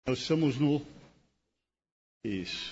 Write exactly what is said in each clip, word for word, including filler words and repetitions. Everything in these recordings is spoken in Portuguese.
Nós estamos no... Isso.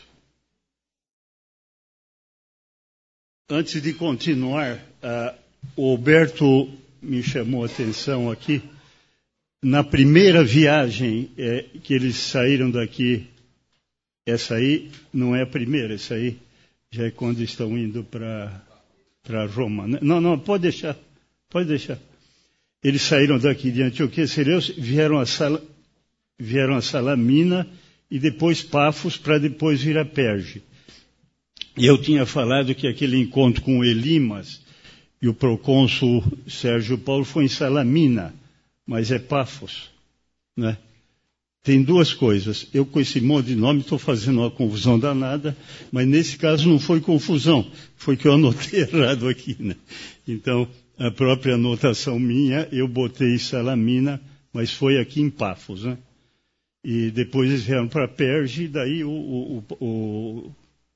Antes de continuar, uh, o Alberto me chamou a atenção aqui. Na primeira viagem é, que eles saíram daqui, essa aí não é a primeira, essa aí já é quando estão indo para para Roma. Não, não, pode deixar, pode deixar. Eles saíram daqui de Antioquia, Seleucia, vieram a Sal... vieram a Salamina e depois Pafos para depois vir a Perge. E eu tinha falado que aquele encontro com Elimas e o procônsul Sérgio Paulo foi em Salamina, mas é Pafos, né? Tem duas coisas. Eu com esse monte de nome estou fazendo uma confusão danada, mas nesse caso não foi confusão, foi que eu anotei errado aqui, né? Então, a própria anotação minha, eu botei Salamina, mas foi aqui em Pafos, né? E depois eles vieram para Perge, e daí o, o, o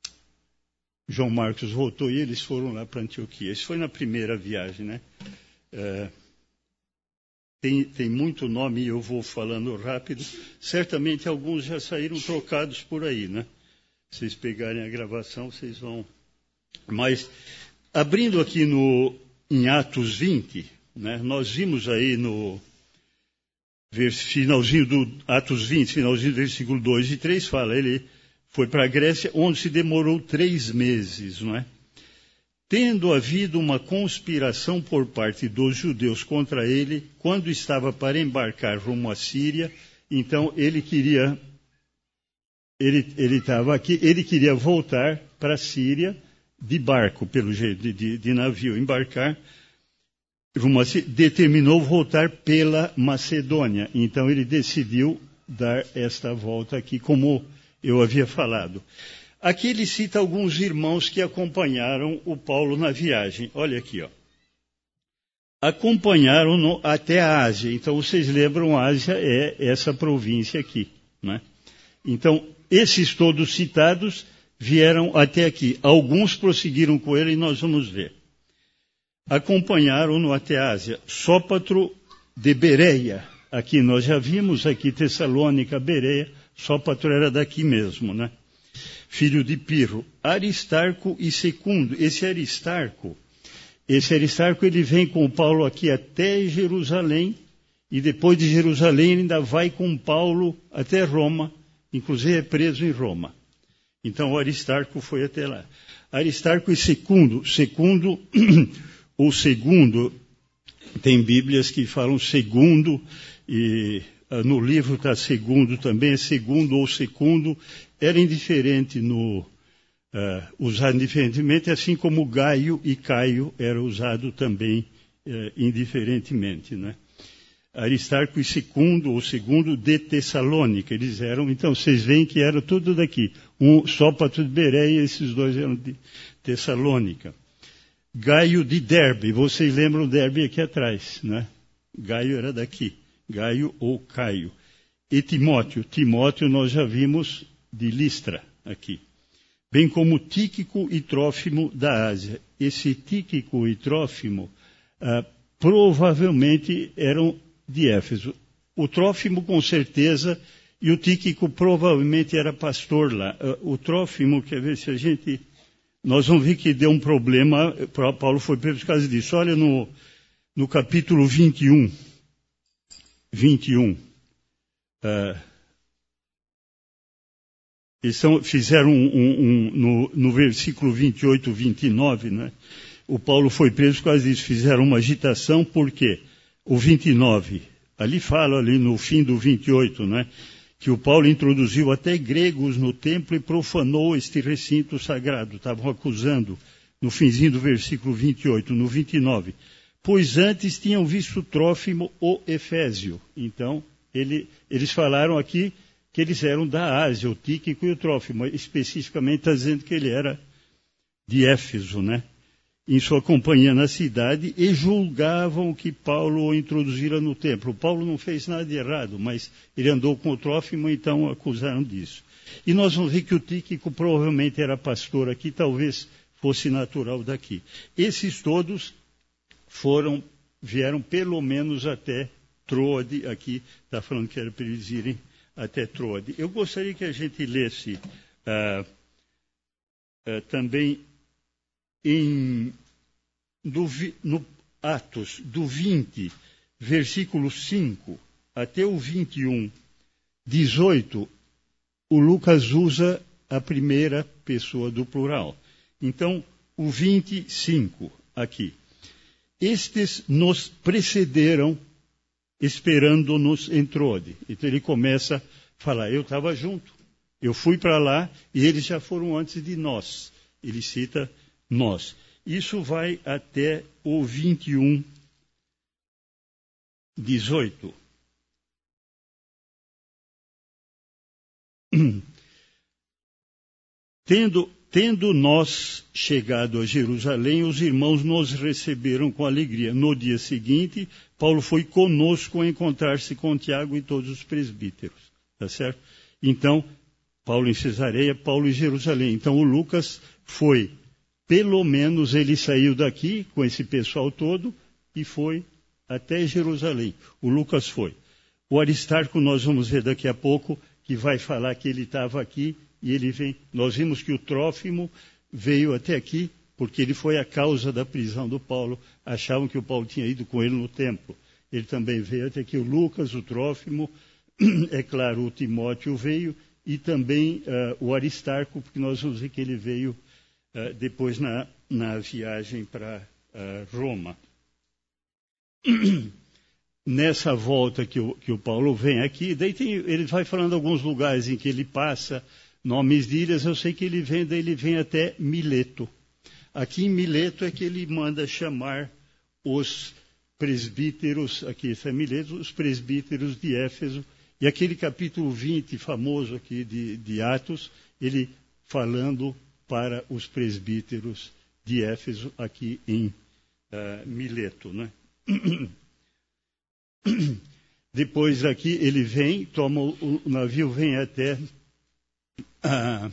João Marcos voltou e eles foram lá para Antioquia. Isso foi na primeira viagem, né? É, tem, tem muito nome e eu vou falando rápido. Certamente alguns já saíram trocados por aí, né? Se vocês pegarem a gravação, vocês vão... Mas, abrindo aqui no, em Atos vinte, né? Nós vimos aí no... finalzinho do Atos vinte, finalzinho do versículo dois e três, fala, ele foi para a Grécia, onde se demorou três meses, não é? Tendo havido uma conspiração por parte dos judeus contra ele, quando estava para embarcar rumo à Síria, então ele queria, ele ele estava aqui, ele queria voltar para a Síria de barco, pelo jeito, de, de, de navio, embarcar, determinou voltar pela Macedônia. Então ele decidiu dar esta volta aqui, como eu havia falado. Aqui ele cita alguns irmãos que acompanharam o Paulo na viagem. Olha aqui, ó. Acompanharam-no até a Ásia. Então vocês lembram, a Ásia é essa província aqui, né? Então esses todos citados vieram até aqui. Alguns prosseguiram com ele e nós vamos ver. Acompanharam-no até a Ásia. Sópatro de Bereia. Aqui nós já vimos, aqui Tessalônica, Bereia. Sópatro era daqui mesmo, né? Filho de Pirro. Aristarco e Secundo. Esse Aristarco, esse Aristarco ele vem com Paulo aqui até Jerusalém. E depois de Jerusalém ele ainda vai com Paulo até Roma. Inclusive é preso em Roma. Então o Aristarco foi até lá. Aristarco e Secundo. Secundo... O segundo, tem Bíblias que falam segundo, e uh, no livro está segundo também, é segundo ou secundo, era indiferente, no, uh, usado indiferentemente, assim como Gaio e Caio era usado também uh, indiferentemente, né? Aristarco e Secundo, ou segundo, de Tessalônica, eles eram, então vocês veem que era tudo daqui, um Sópatro de Bereia, esses dois eram de Tessalônica. Gaio de Derbe, vocês lembram Derbe aqui atrás, né? Gaio era daqui, Gaio ou Caio. E Timóteo, Timóteo nós já vimos de Listra aqui. Bem como Tíquico e Trófimo da Ásia. Esse Tíquico e Trófimo ah, provavelmente eram de Éfeso. O Trófimo com certeza e o Tíquico provavelmente era pastor lá. Ah, o Trófimo, quer ver se a gente... Nós vamos ver que deu um problema, Paulo foi preso por causa disso. Olha no, no capítulo vinte e um, vinte e um, uh, eles são, fizeram um, um, um no, no versículo vinte e oito, vinte e nove, né? O Paulo foi preso por causa disso, fizeram uma agitação, por quê? O vinte e nove, ali fala, ali no fim do vinte e oito, né? Que o Paulo introduziu até gregos no templo e profanou este recinto sagrado. Estavam acusando, no finzinho do versículo vinte e oito, no vinte e nove. Pois antes tinham visto Trófimo o Efésio. Então, ele, eles falaram aqui que eles eram da Ásia, o Tíquico e o Trófimo. Especificamente está dizendo que ele era de Éfeso, né? Em sua companhia na cidade, e julgavam que Paulo o introduzira no templo. Paulo não fez nada de errado, mas ele andou com o Trófimo, então acusaram disso. E nós vamos ver que o Tíquico provavelmente era pastor aqui, talvez fosse natural daqui. Esses todos foram, vieram pelo menos até Troade, aqui está falando que era para eles irem até Troade. Eu gostaria que a gente lesse uh, uh, também em, do, no Atos, do vinte, versículo cinco, até o vinte e um, dezoito, o Lucas usa a primeira pessoa do plural. Então, o vinte e cinco aqui. Estes nos precederam, esperando-nos em Troade. Então ele começa a falar, eu estava junto, eu fui para lá e eles já foram antes de nós. Ele cita nós. Isso vai até o vinte e um, dezoito. Tendo, tendo nós chegado a Jerusalém, os irmãos nos receberam com alegria. No dia seguinte, Paulo foi conosco a encontrar-se com Tiago e todos os presbíteros. Tá certo? Então, Paulo em Cesareia, Paulo em Jerusalém. Então, o Lucas foi, pelo menos ele saiu daqui com esse pessoal todo e foi até Jerusalém. O Lucas foi. O Aristarco, nós vamos ver daqui a pouco, que vai falar que ele estava aqui e ele vem. Nós vimos que o Trófimo veio até aqui porque ele foi a causa da prisão do Paulo. Achavam que o Paulo tinha ido com ele no templo. Ele também veio até aqui. O Lucas, o Trófimo, é claro, o Timóteo veio e também uh, o Aristarco, porque nós vamos ver que ele veio uh, depois na, na viagem para uh, Roma. Nessa volta que o, que o Paulo vem aqui, daí tem, ele vai falando alguns lugares em que ele passa, nomes de ilhas, eu sei que ele vem, daí ele vem até Mileto. Aqui em Mileto é que ele manda chamar os presbíteros, aqui é Mileto, os presbíteros de Éfeso, e aquele capítulo vinte, famoso aqui de, de Atos, ele falando para os presbíteros de Éfeso, aqui em uh, Mileto, né? Depois aqui ele vem, toma o, o navio, vem até ah,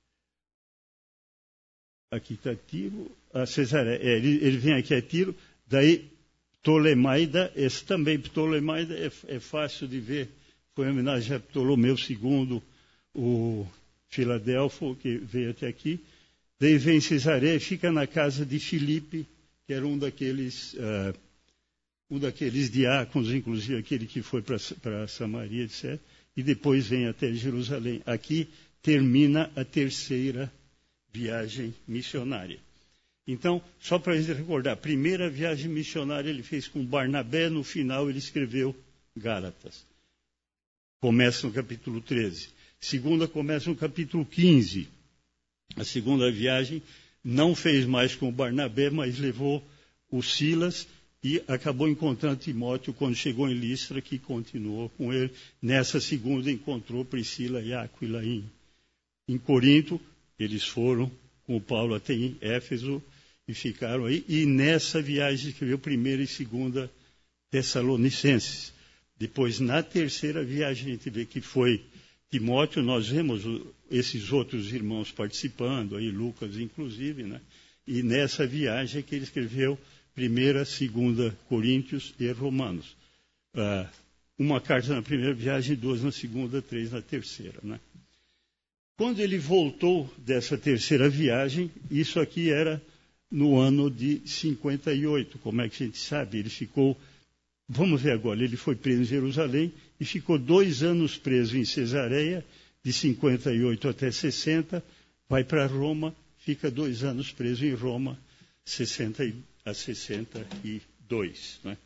aqui está Tiro, a Cesareia, é, ele, ele vem aqui a Tiro, daí Ptolemaida, esse também Ptolemaida é, é fácil de ver, foi em homenagem a Ptolomeu segundo, o Filadelfo, que veio até aqui, daí vem Cesareia, fica na casa de Filipe, que era um daqueles ah, um daqueles diáconos, inclusive aquele que foi para Samaria, etcétera, e depois vem até Jerusalém. Aqui termina a terceira viagem missionária. Então, só para a gente recordar, a primeira viagem missionária ele fez com Barnabé, no final ele escreveu Gálatas. Começa no capítulo treze. Segunda começa no capítulo quinze. A segunda viagem não fez mais com Barnabé, mas levou o Silas e acabou encontrando Timóteo quando chegou em Listra, que continuou com ele. Nessa segunda encontrou Priscila e Áquila em, em Corinto. Eles foram com o Paulo até em Éfeso e ficaram aí. E nessa viagem escreveu primeira e segunda Tessalonicenses. Depois, na terceira viagem, a gente vê que foi Timóteo. Nós vemos o, esses outros irmãos participando, aí Lucas inclusive, né? E nessa viagem é que ele escreveu primeira, segunda Coríntios e Romanos. Uh, uma carta na primeira viagem, duas na segunda, três na terceira, né? Quando ele voltou dessa terceira viagem, isso aqui era no ano de cinquenta e oito, como é que a gente sabe? Ele ficou, vamos ver agora, ele foi preso em Jerusalém e ficou dois anos preso em Cesareia, de cinquenta e oito até sessenta, vai para Roma, fica dois anos preso em Roma, sessenta e a sessenta e dois. Né?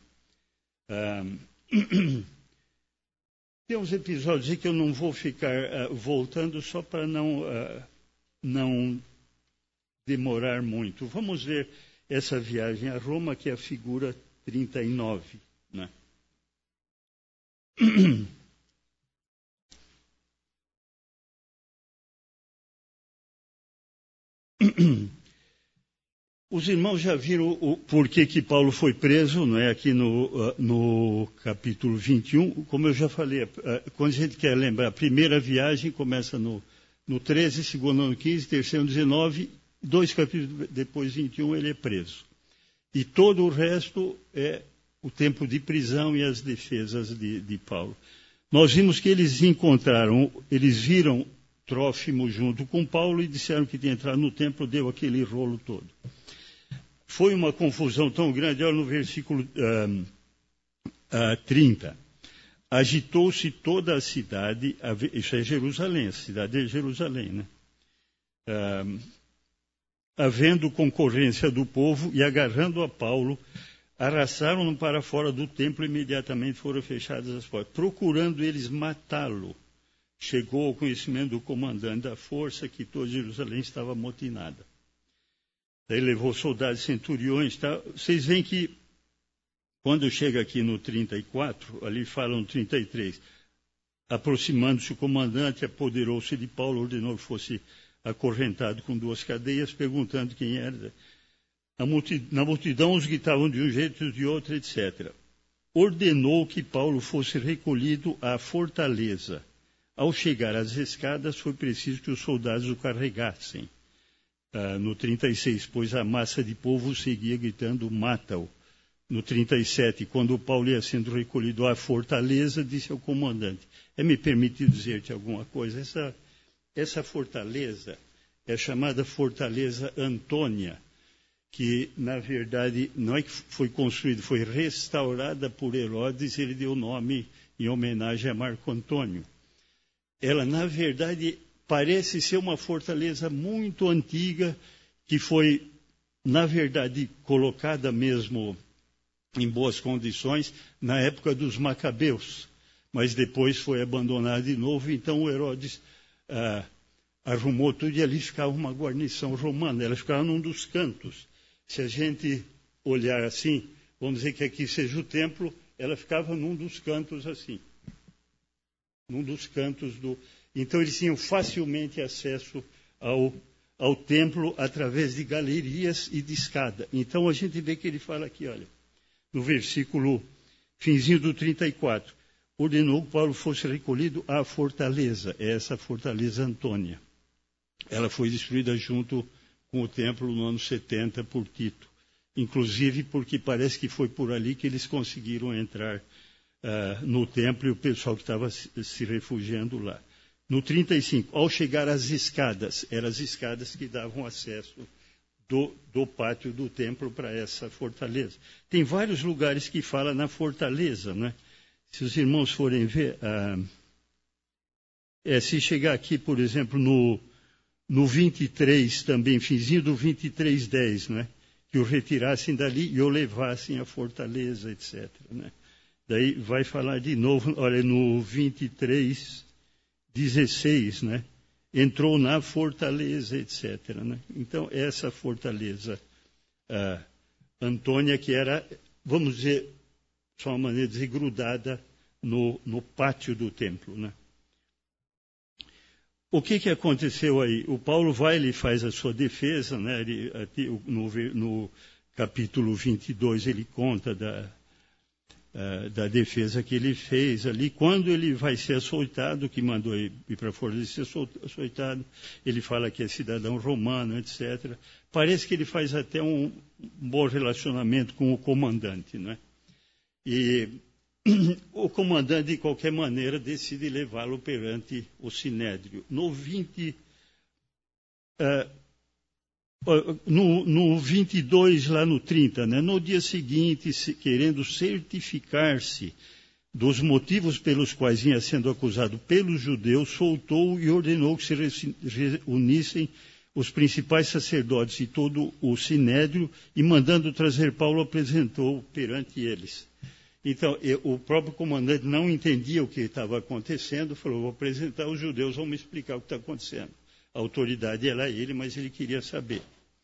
Um, tem uns episódios aí que eu não vou ficar uh, voltando só para não, uh, não demorar muito. Vamos ver essa viagem a Roma, que é a figura trinta e nove. Né? Os irmãos já viram o porquê que Paulo foi preso, não é? Aqui no, no capítulo vinte e um. Como eu já falei, quando a gente quer lembrar, a primeira viagem começa no, no treze, segunda no quinze, terceiro no dezenove, dois capítulos depois, vinte e um, ele é preso. E todo o resto é o tempo de prisão e as defesas de, de Paulo. nós vimos que eles encontraram, eles viram Trófimo junto com Paulo e disseram que tinha entrado no templo, deu aquele rolo todo. Foi uma confusão tão grande, olha no versículo uh, uh, trinta. Agitou-se toda a cidade, isso é Jerusalém, a cidade é Jerusalém, né? Uh, havendo concorrência do povo e agarrando a Paulo, arrastaram-no para fora do templo e imediatamente foram fechadas as portas. Procurando eles matá-lo, chegou ao conhecimento do comandante da força que toda Jerusalém estava amotinada. Daí levou soldados, centuriões, tá? Vocês veem que quando chega aqui no trinta e quatro, ali falam no trinta e três, aproximando-se o comandante, apoderou-se de Paulo, ordenou que fosse acorrentado com duas cadeias, perguntando quem era. Na multidão os gritavam de um jeito e de outro, etcétera. Ordenou que Paulo fosse recolhido à fortaleza. Ao chegar às escadas, foi preciso que os soldados o carregassem. Ah, no trinta e seis, pois a massa de povo seguia gritando, mata-o. No trinta e sete, quando Paulo ia sendo recolhido à fortaleza, disse ao comandante, é-me permitido dizer-te alguma coisa? Essa, essa fortaleza é chamada Fortaleza Antônia, que, na verdade, não é que foi construída, foi restaurada por Herodes, ele deu o nome em homenagem a Marco Antônio. Ela, na verdade, parece ser uma fortaleza muito antiga, que foi, na verdade, colocada mesmo em boas condições na época dos Macabeus, mas depois foi abandonada de novo, então o Herodes ah, arrumou tudo e ali ficava uma guarnição romana, ela ficava num dos cantos. Se a gente olhar assim, vamos dizer que aqui seja o templo, ela ficava num dos cantos assim. Num dos cantos do... Então eles tinham facilmente acesso ao, ao templo através de galerias e de escada. Então a gente vê que ele fala aqui, olha, no versículo finzinho do trinta e quatro, ordenou que Paulo fosse recolhido à fortaleza, é essa fortaleza Antônia. Ela foi destruída junto com o templo no ano setenta por Tito, inclusive porque parece que foi por ali que eles conseguiram entrar uh, no templo e o pessoal que estava se, se refugiando lá. No trinta e cinco, ao chegar às escadas, eram as escadas que davam acesso do, do pátio do templo para essa fortaleza. Tem vários lugares que fala na fortaleza, né? Se os irmãos forem ver, uh, é, se chegar aqui, por exemplo, no... No vinte e três, também, finzinho do vinte e três, dez, né? Que o retirassem dali e o levassem à fortaleza, etcétera. Né? Daí vai falar de novo, olha, no vinte e três, dezesseis, né? Entrou na fortaleza, etcétera. Né? Então, essa fortaleza ah, Antônia, que era, vamos dizer, de uma maneira de dizer, grudada no, no pátio do templo, né? O que, que aconteceu aí? O Paulo vai, ele faz a sua defesa, né? Ele, no, no capítulo vinte e dois, ele conta da, uh, da defesa que ele fez ali. Quando ele vai ser açoitado, que mandou ir para fora de ser açoitado, ele fala que é cidadão romano, etcétera. Parece que ele faz até um bom relacionamento com o comandante, né? E o comandante, de qualquer maneira, decide levá-lo perante o Sinédrio. No, vinte, uh, no, no vinte e dois, lá no trinta, né, no dia seguinte, se, querendo certificar-se dos motivos pelos quais vinha sendo acusado pelos judeus, soltou e ordenou que se reunissem os principais sacerdotes e todo o Sinédrio, e mandando trazer Paulo, apresentou perante eles. Então, eu, o próprio comandante não entendia o que estava acontecendo, falou, vou apresentar os judeus, vão me explicar o que está acontecendo. A autoridade era ele, mas ele queria saber.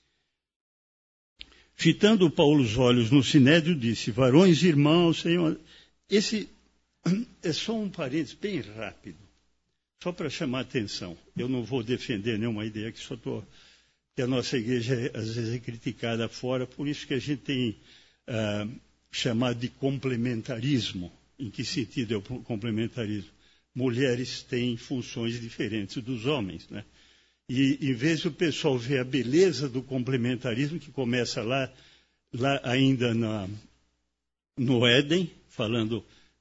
Fitando Paulo os olhos no Sinédrio, disse, varões e irmãos, Senhor... Esse é só um parênteses bem rápido, só para chamar a atenção. Eu não vou defender nenhuma ideia, que só estou... que a nossa igreja, às vezes, é criticada fora, por isso que a gente tem... Uh, chamado de complementarismo. Em que sentido é o complementarismo? Mulheres têm funções diferentes dos homens, né? E em vez do pessoal ver a beleza do complementarismo, que começa lá, lá ainda na, no Éden, falando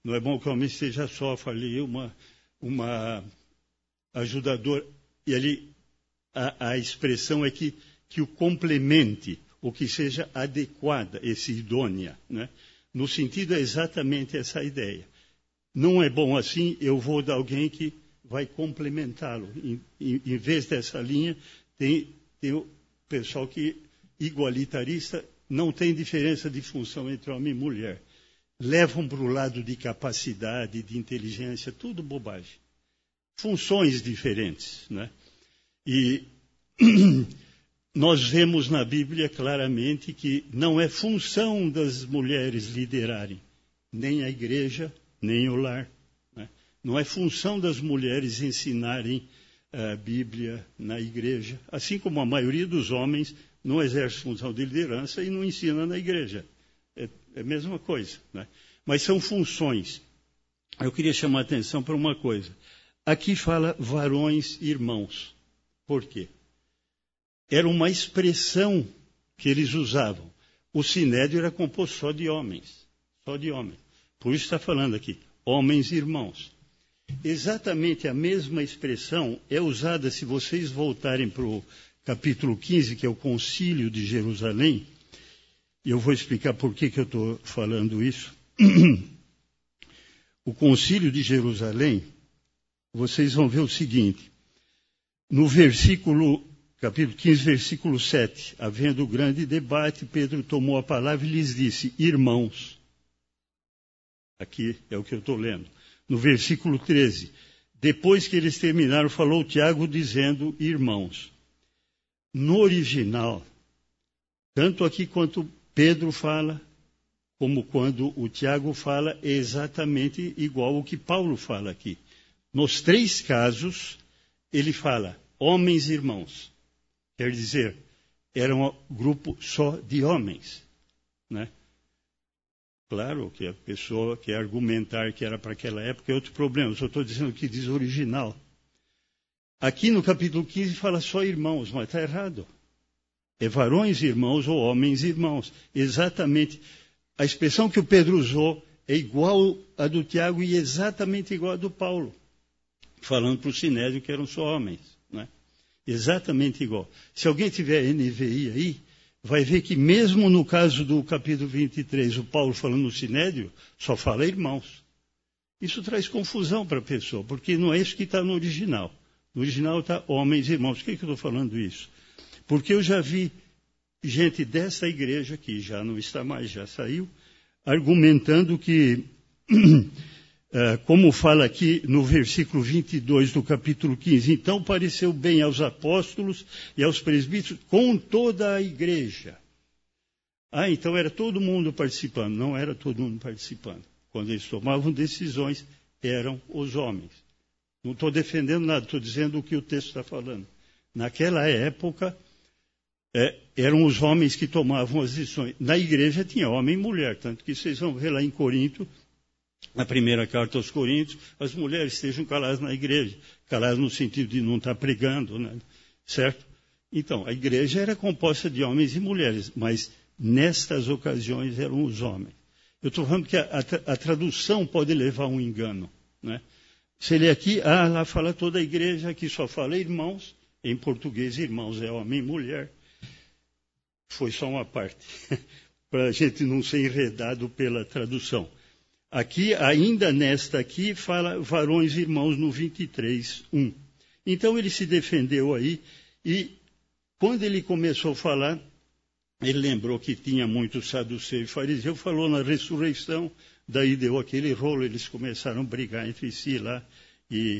Não é bom que o homem esteja só, falei, uma, uma ajudadora. E ali a, a expressão é que, que o complemente, ou que seja adequada, esse idônea, né? No sentido é exatamente essa ideia. Não é bom assim, eu vou dar alguém que vai complementá-lo. Em, em, em vez dessa linha, tem, tem o pessoal que, igualitarista, não tem diferença de função entre homem e mulher. Levam para o lado de capacidade, de inteligência, tudo bobagem. Funções diferentes, né? E nós vemos na Bíblia claramente que não é função das mulheres liderarem, nem a igreja, nem o lar. Né? Não é função das mulheres ensinarem a Bíblia na igreja, assim como a maioria dos homens não exerce função de liderança e não ensina na igreja. É, é a mesma coisa. Né? Mas são funções. Eu queria chamar a atenção para uma coisa. Aqui fala varões irmãos. Por quê? Era uma expressão que eles usavam. O sinédrio era composto só de homens. Só de homens. Por isso está falando aqui, homens e irmãos. Exatamente a mesma expressão é usada, se vocês voltarem para o capítulo quinze, que é o Concílio de Jerusalém, e eu vou explicar por que, que eu estou falando isso. O Concílio de Jerusalém, vocês vão ver o seguinte, no versículo, capítulo quinze, versículo sete, havendo grande debate, Pedro tomou a palavra e lhes disse, irmãos, aqui é o que eu estou lendo, no versículo treze, depois que eles terminaram, falou Tiago dizendo, irmãos. No original, tanto aqui quanto Pedro fala, como quando o Tiago fala, é exatamente igual ao que Paulo fala aqui. Nos três casos, ele fala, homens e irmãos. Quer dizer, era um grupo só de homens, né? Claro que a pessoa quer argumentar que era para aquela época é outro problema. Eu só estou dizendo o que diz o original. Aqui no capítulo quinze fala só irmãos, mas está errado. É varões e irmãos ou homens e irmãos. Exatamente. A expressão que o Pedro usou é igual à do Tiago e exatamente igual à do Paulo. Falando para o Sinédrio que eram só homens. Né? Exatamente igual. Se alguém tiver N V I aí, vai ver que mesmo no caso do capítulo vinte e três, o Paulo falando no Sinédrio, só fala irmãos. Isso traz confusão para a pessoa, porque não é isso que está no original. No original está homens e irmãos. Por que, que eu estou falando isso? Porque eu já vi gente dessa igreja, que já não está mais, já saiu, argumentando que, como fala aqui no versículo vinte e dois do capítulo quinze, então pareceu bem aos apóstolos e aos presbíteros com toda a igreja. Ah, então era todo mundo participando. Não era todo mundo participando. Quando eles tomavam decisões, eram os homens. Não estou defendendo nada, estou dizendo o que o texto está falando. Naquela época, é, eram os homens que tomavam as decisões. Na igreja tinha homem e mulher, tanto que vocês vão ver lá em Corinto, na primeira carta aos Coríntios, as mulheres estejam caladas na igreja. Caladas no sentido de não estar pregando, né? Certo? Então, a igreja era composta de homens e mulheres, mas nestas ocasiões eram os homens. Eu estou falando que a, a, a tradução pode levar a um engano, né? Se ele aqui, ah, lá fala toda a igreja, aqui só fala irmãos, em português irmãos é homem e mulher. Foi só uma parte, para a gente não ser enredado pela tradução. Aqui, ainda nesta aqui, fala varões e irmãos no vinte e três, um. Então ele se defendeu aí, e quando ele começou a falar, ele lembrou que tinha muito saduceu e fariseu, falou na ressurreição, daí deu aquele rolo, eles começaram a brigar entre si lá, e,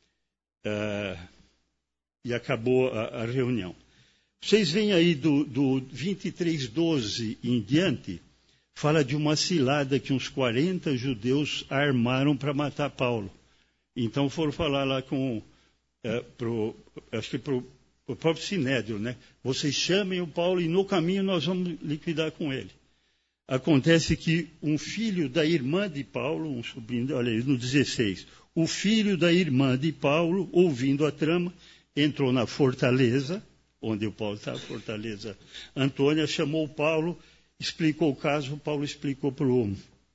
uh, e acabou a, a reunião. Vocês veem aí do, do vinte e três, doze em diante, fala de uma cilada que uns quarenta judeus armaram para matar Paulo. Então foram falar lá com, é, pro, acho que para o próprio Sinédrio, né? Vocês chamem o Paulo e no caminho nós vamos liquidar com ele. Acontece que um filho da irmã de Paulo, um sobrinho, olha aí, no dezesseis, o filho da irmã de Paulo, ouvindo a trama, entrou na fortaleza, onde o Paulo está, a fortaleza Antônia, chamou o Paulo, explicou o caso, Paulo explicou para o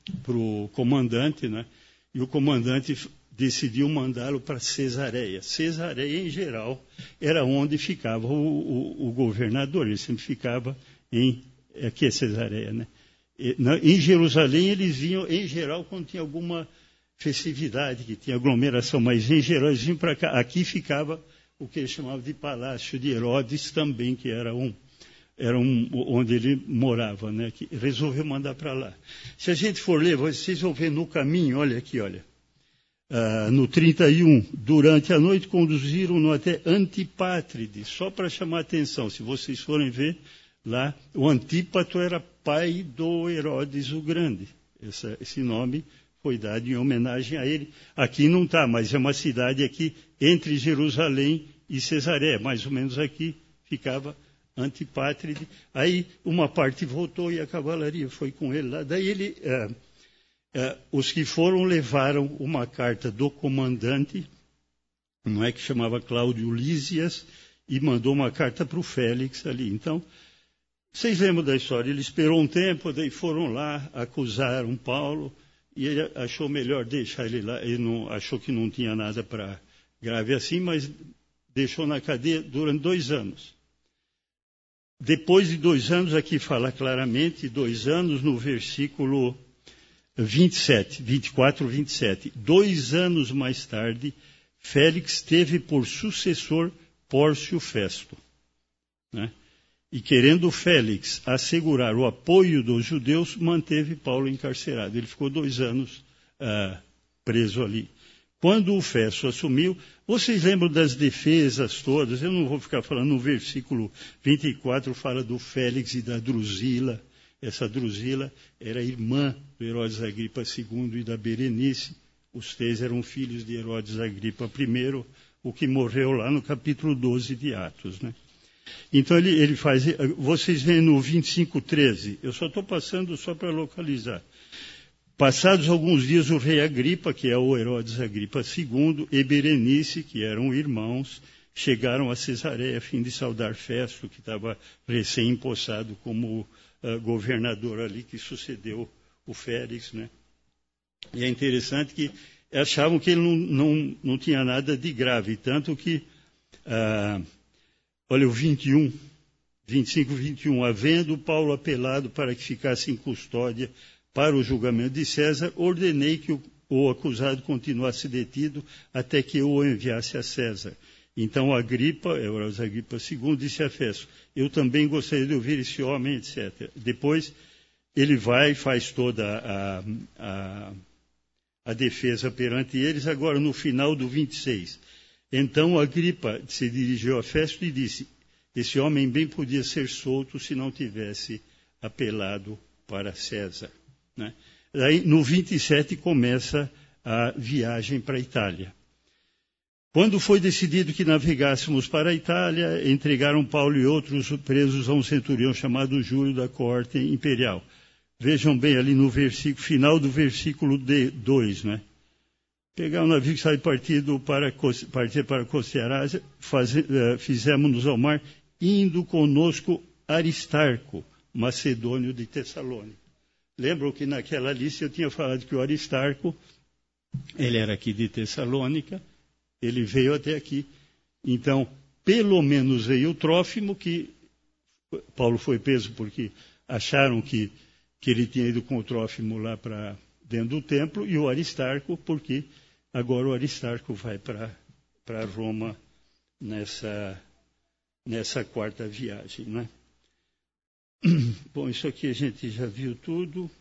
para o comandante, né? E o comandante decidiu mandá-lo para Cesareia. Cesareia, em geral, era onde ficava o, o, o governador. Ele sempre ficava em... Aqui é Cesareia, né? E, na, em Jerusalém, eles vinham, em geral, quando tinha alguma festividade, que tinha aglomeração, mas em geral eles vinham para cá. Aqui ficava o que eles chamavam de Palácio de Herodes também, que era um... era um, onde ele morava, né? Que resolveu mandar para lá. Se a gente for ler, vocês vão ver no caminho, olha aqui, olha. Uh, no trinta e um, durante a noite conduziram-no até Antipátride, só para chamar a atenção. Se vocês forem ver lá, o Antípatro era pai do Herodes o Grande. Essa, esse nome foi dado em homenagem a ele. Aqui não está, mas é uma cidade aqui entre Jerusalém e Cesareia, mais ou menos aqui ficava Antipátride. Aí uma parte voltou e a cavalaria foi com ele lá. Daí ele... Uh, Uh, os que foram levaram uma carta do comandante, não é, que chamava Cláudio Lísias, e mandou uma carta para o Félix ali. Então, vocês lembram da história? Ele esperou um tempo, daí foram lá, acusaram Paulo, e ele achou melhor deixar ele lá. Ele não, achou que não tinha nada para grave assim, mas deixou na cadeia durante dois anos. Depois de dois anos, aqui fala claramente, dois anos no versículo vinte e sete, vinte e quatro, vinte e sete. Dois anos mais tarde, Félix teve por sucessor Pórcio Festo, né? E querendo Félix assegurar o apoio dos judeus, manteve Paulo encarcerado. Ele ficou dois anos ah, preso ali. Quando o Festo assumiu, vocês lembram das defesas todas? Eu não vou ficar falando, no versículo vinte e quatro fala do Félix e da Drusila. Essa Drusila era irmã do Herodes Agripa segundo e da Berenice. Os três eram filhos de Herodes Agripa primeiro, o que morreu lá no capítulo doze de Atos, né? Então ele, ele faz... Vocês veem no vinte e cinco, treze. Eu só estou passando só para localizar. Passados alguns dias, o rei Agripa, que é o Herodes Agripa segundo, e Berenice, que eram irmãos, chegaram a Cesareia a fim de saudar Festo, que estava recém-empossado como... Uh, governador ali que sucedeu o Félix, né? E é interessante que achavam que ele não, não, não tinha nada de grave, tanto que, uh, olha o vinte e um, vinte e cinco, vinte e um, havendo Paulo apelado para que ficasse em custódia para o julgamento de César, ordenei que o, o acusado continuasse detido até que eu o enviasse a César. Então Agripa, Herodes Agripa segundo, disse a Festo, eu também gostaria de ouvir esse homem, etcétera. Depois ele vai e faz toda a, a, a defesa perante eles. Agora, no final do vinte e seis, então Agripa se dirigiu a Festo e disse, esse homem bem podia ser solto se não tivesse apelado para César, né? Daí, no vinte e sete, começa a viagem para a Itália. Quando foi decidido que navegássemos para a Itália, entregaram Paulo e outros presos a um centurião chamado Júlio da corte imperial. Vejam bem ali no versículo, final do versículo dois, né? Pegar um navio que sai partido para, partir para Costearásia, fizemos-nos ao mar, indo conosco Aristarco, macedônio de Tessalônica. Lembram que naquela lista eu tinha falado que o Aristarco, ele era aqui de Tessalônica, ele veio até aqui. Então, pelo menos veio o Trófimo, que Paulo foi preso porque acharam que, que ele tinha ido com o Trófimo lá para dentro do templo, e o Aristarco, porque agora o Aristarco vai para para Roma nessa, nessa quarta viagem, né? Bom, isso aqui a gente já viu tudo.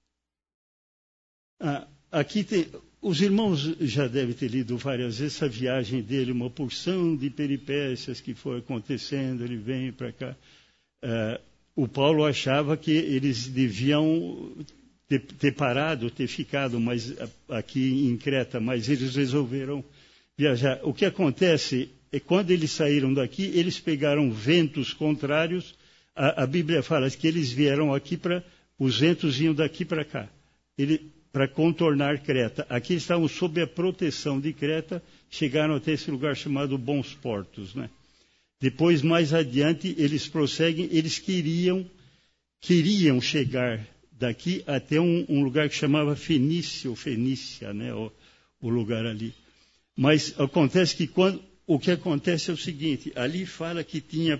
Ah, aqui tem... Os irmãos já devem ter lido várias vezes essa viagem dele, uma porção de peripécias que foi acontecendo, ele vem para cá. Uh, o Paulo achava que eles deviam ter, ter parado, ter ficado mais aqui em Creta, mas eles resolveram viajar. O que acontece é que quando eles saíram daqui, eles pegaram ventos contrários. A, a Bíblia fala que eles vieram aqui para... Os ventos vinham daqui para cá. Ele... para contornar Creta. Aqui estavam sob a proteção de Creta, chegaram até esse lugar chamado Bons Portos, né? Depois, mais adiante, eles prosseguem, eles queriam, queriam chegar daqui até um, um lugar que chamava Fenícia, ou Fenícia, né, o, o lugar ali. Mas acontece que quando, o que acontece é o seguinte, ali fala que tinha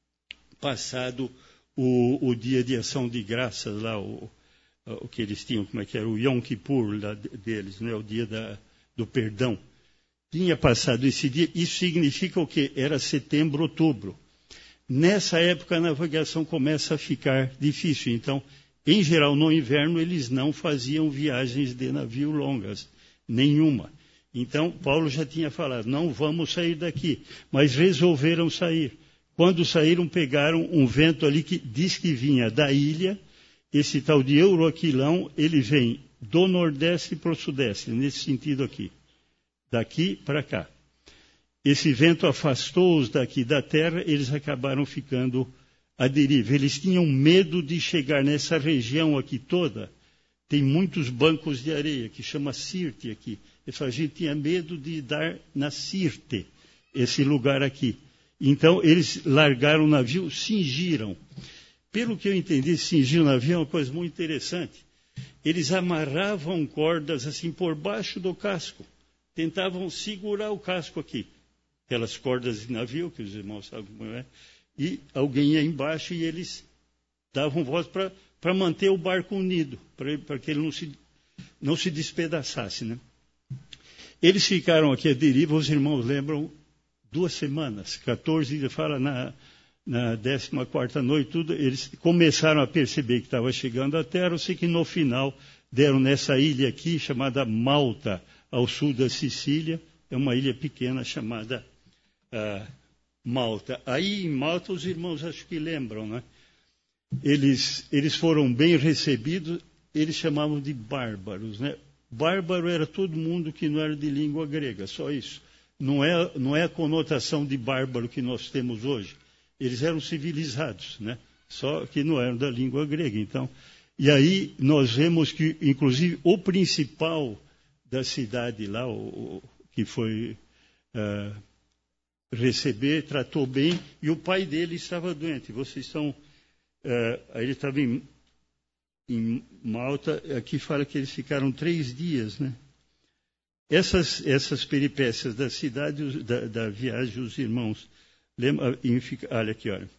passado o, o dia de ação de graças lá, o, o que eles tinham, como é que era, o Yom Kippur lá deles, né, o dia da, do perdão. Tinha passado esse dia, isso significa o quê? Era setembro, outubro. Nessa época a navegação começa a ficar difícil, então, em geral, no inverno, eles não faziam viagens de navio longas, nenhuma. Então, Paulo já tinha falado, não vamos sair daqui, mas resolveram sair. Quando saíram, pegaram um vento ali que diz que vinha da ilha. Esse tal de Euroquilão, ele vem do nordeste para o sudeste, nesse sentido aqui, daqui para cá. Esse vento afastou-os daqui da terra, eles acabaram ficando à deriva. Eles tinham medo de chegar nessa região aqui toda. Tem muitos bancos de areia, que chama Sirte aqui. A gente tinha medo de dar na Sirte, esse lugar aqui. Então, eles largaram o navio, cingiram. Pelo que eu entendi, cingir o navio é uma coisa muito interessante. Eles amarravam cordas assim por baixo do casco. Tentavam segurar o casco aqui. Aquelas cordas de navio, que os irmãos sabem como é. E alguém ia embaixo e eles davam voz para manter o barco unido, para que ele não se, não se despedaçasse, né? Eles ficaram aqui à deriva, os irmãos lembram, duas semanas, quatorze dias, fala na, na décima quarta noite, tudo, eles começaram a perceber que estava chegando à terra, eu sei que no final deram nessa ilha aqui, chamada Malta, ao sul da Sicília, é uma ilha pequena chamada uh, Malta. Aí em Malta os irmãos acho que lembram, né? Eles, eles foram bem recebidos, eles chamavam de bárbaros, né? Bárbaro era todo mundo que não era de língua grega, só isso. Não é, não é a conotação de bárbaro que nós temos hoje. Eles eram civilizados, né? Só que não eram da língua grega. Então, e aí nós vemos que, inclusive, o principal da cidade lá, o, o que foi uh, receber, tratou bem, e o pai dele estava doente. Vocês estão... Uh, ele estava em... Em Malta, aqui fala que eles ficaram três dias, né? Essas, essas peripécias da cidade, da, da viagem, os irmãos, lembra, olha aqui, olha.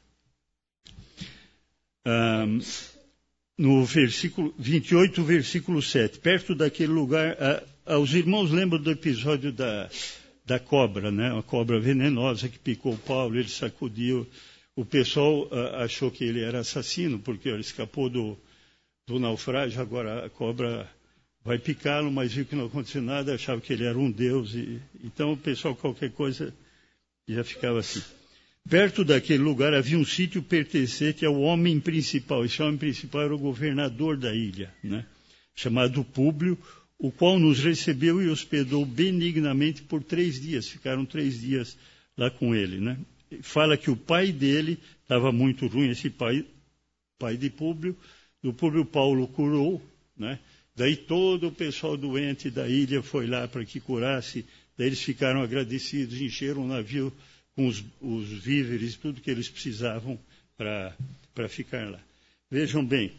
Um, no versículo vinte e oito, versículo sete, perto daquele lugar, a, a, os irmãos lembram do episódio da, da cobra, né? Uma cobra venenosa que picou Paulo, ele sacudiu. O pessoal a, achou que ele era assassino, porque ele escapou do... do naufrágio, agora a cobra vai picá-lo, mas viu que não aconteceu nada, achava que ele era um deus. E, então o pessoal, qualquer coisa, já ficava assim. Perto daquele lugar havia um sítio pertencente ao homem principal. Esse homem principal era o governador da ilha, né? Chamado Públio, o qual nos recebeu e hospedou benignamente por três dias. Ficaram três dias lá com ele, né? Fala que o pai dele estava muito ruim, esse pai, pai de Públio. Do Públio Paulo curou, né? Daí todo o pessoal doente da ilha foi lá para que curasse. Daí eles ficaram agradecidos, encheram o navio com os, os víveres, tudo que eles precisavam para ficar lá. Vejam bem,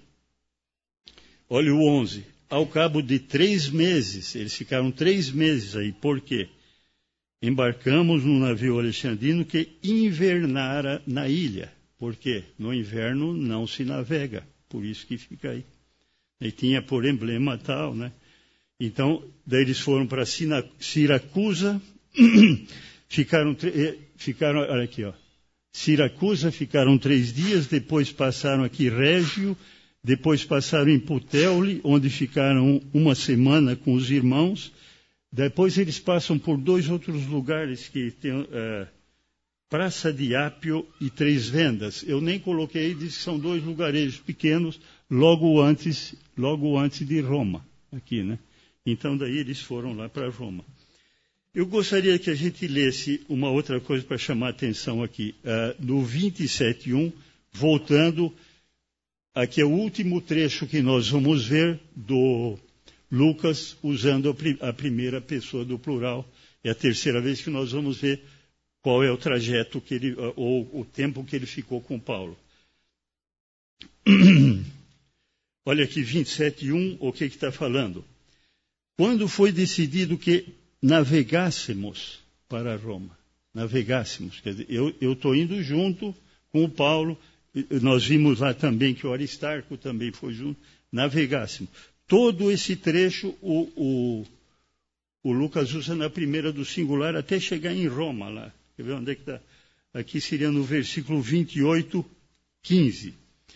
olha o onze. Ao cabo de três meses, eles ficaram três meses aí. Por quê? Embarcamos num navio alexandrino que invernara na ilha. Por quê? No inverno não se navega. Por isso que fica aí. E tinha por emblema tal, né? Então, daí eles foram para Siracusa, ficaram, ficaram, olha aqui, ó. Siracusa ficaram três dias, depois passaram aqui Régio, depois passaram em Puteoli, onde ficaram uma semana com os irmãos. Depois eles passam por dois outros lugares que tem... Uh, Praça de Ápio e Três Vendas. Eu nem coloquei, diz que são dois lugarejos pequenos, logo antes, logo antes de Roma, aqui, né? Então, daí eles foram lá para Roma. Eu gostaria que a gente lesse uma outra coisa para chamar a atenção aqui. Uh, no vinte e sete, um, voltando, aqui é o último trecho que nós vamos ver do Lucas usando a, pri- a primeira pessoa do plural. É a terceira vez que nós vamos ver qual é o trajeto que ele, ou o tempo que ele ficou com Paulo. Olha aqui, vinte e sete, um, o que está falando? Quando foi decidido que navegássemos para Roma, navegássemos, quer dizer, eu estou indo junto com o Paulo, nós vimos lá também que o Aristarco também foi junto, navegássemos. Todo esse trecho o, o, o Lucas usa na primeira do singular até chegar em Roma lá. Quer ver onde é que está? Aqui seria no versículo vinte e oito, quinze.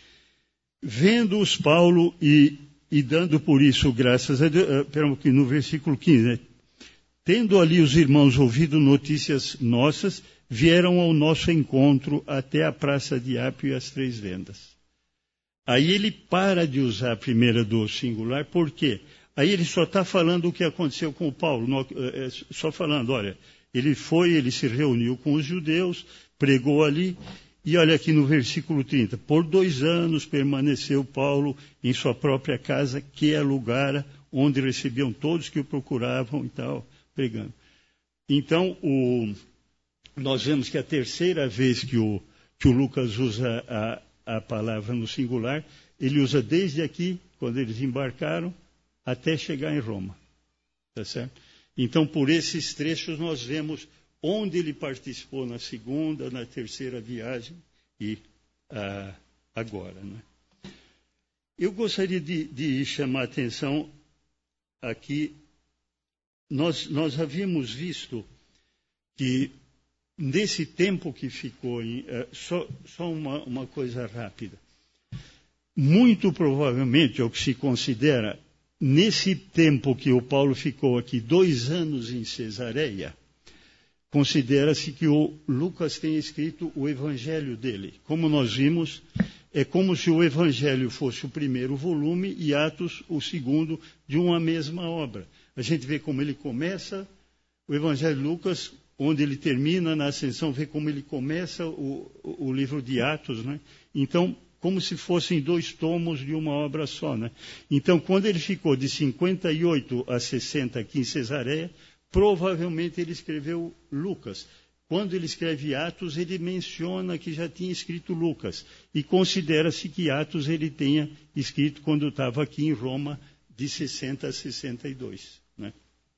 Vendo-os Paulo e, e dando por isso graças a Deus, uh, pera um pouquinho, no versículo quinze, né? Tendo ali os irmãos ouvido notícias nossas, vieram ao nosso encontro até a praça de Apio e as Três Vendas. Aí ele para de usar a primeira do singular, por quê? Aí ele só está falando o que aconteceu com o Paulo, no, é, só falando, olha, ele foi, ele se reuniu com os judeus, pregou ali, e olha aqui no versículo trinta, por dois anos permaneceu Paulo em sua própria casa, que alugara, onde recebiam todos que o procuravam e tal, pregando. Então, o, nós vemos que a terceira vez que o, que o Lucas usa a, a palavra no singular, ele usa desde aqui, quando eles embarcaram, até chegar em Roma. Tá certo? Então, por esses trechos, nós vemos onde ele participou na segunda, na terceira viagem e ah, agora. Né? Eu gostaria de, de chamar a atenção aqui. Nós, nós havíamos visto que, nesse tempo que ficou, em, uh, só, só uma, uma coisa rápida, muito provavelmente, é o que se considera, nesse tempo que o Paulo ficou aqui, dois anos em Cesareia, considera-se que o Lucas tenha escrito o evangelho dele. Como nós vimos, é como se o evangelho fosse o primeiro volume e Atos o segundo de uma mesma obra. A gente vê como ele começa o evangelho de Lucas, onde ele termina na ascensão, vê como ele começa o, o livro de Atos, né? Então, como se fossem dois tomos de uma obra só, né? Então, quando ele ficou de cinquenta e oito a sessenta aqui em Cesareia, provavelmente ele escreveu Lucas. Quando ele escreve Atos, ele menciona que já tinha escrito Lucas. E considera-se que Atos ele tenha escrito quando estava aqui em Roma, de sessenta a sessenta e dois. Né?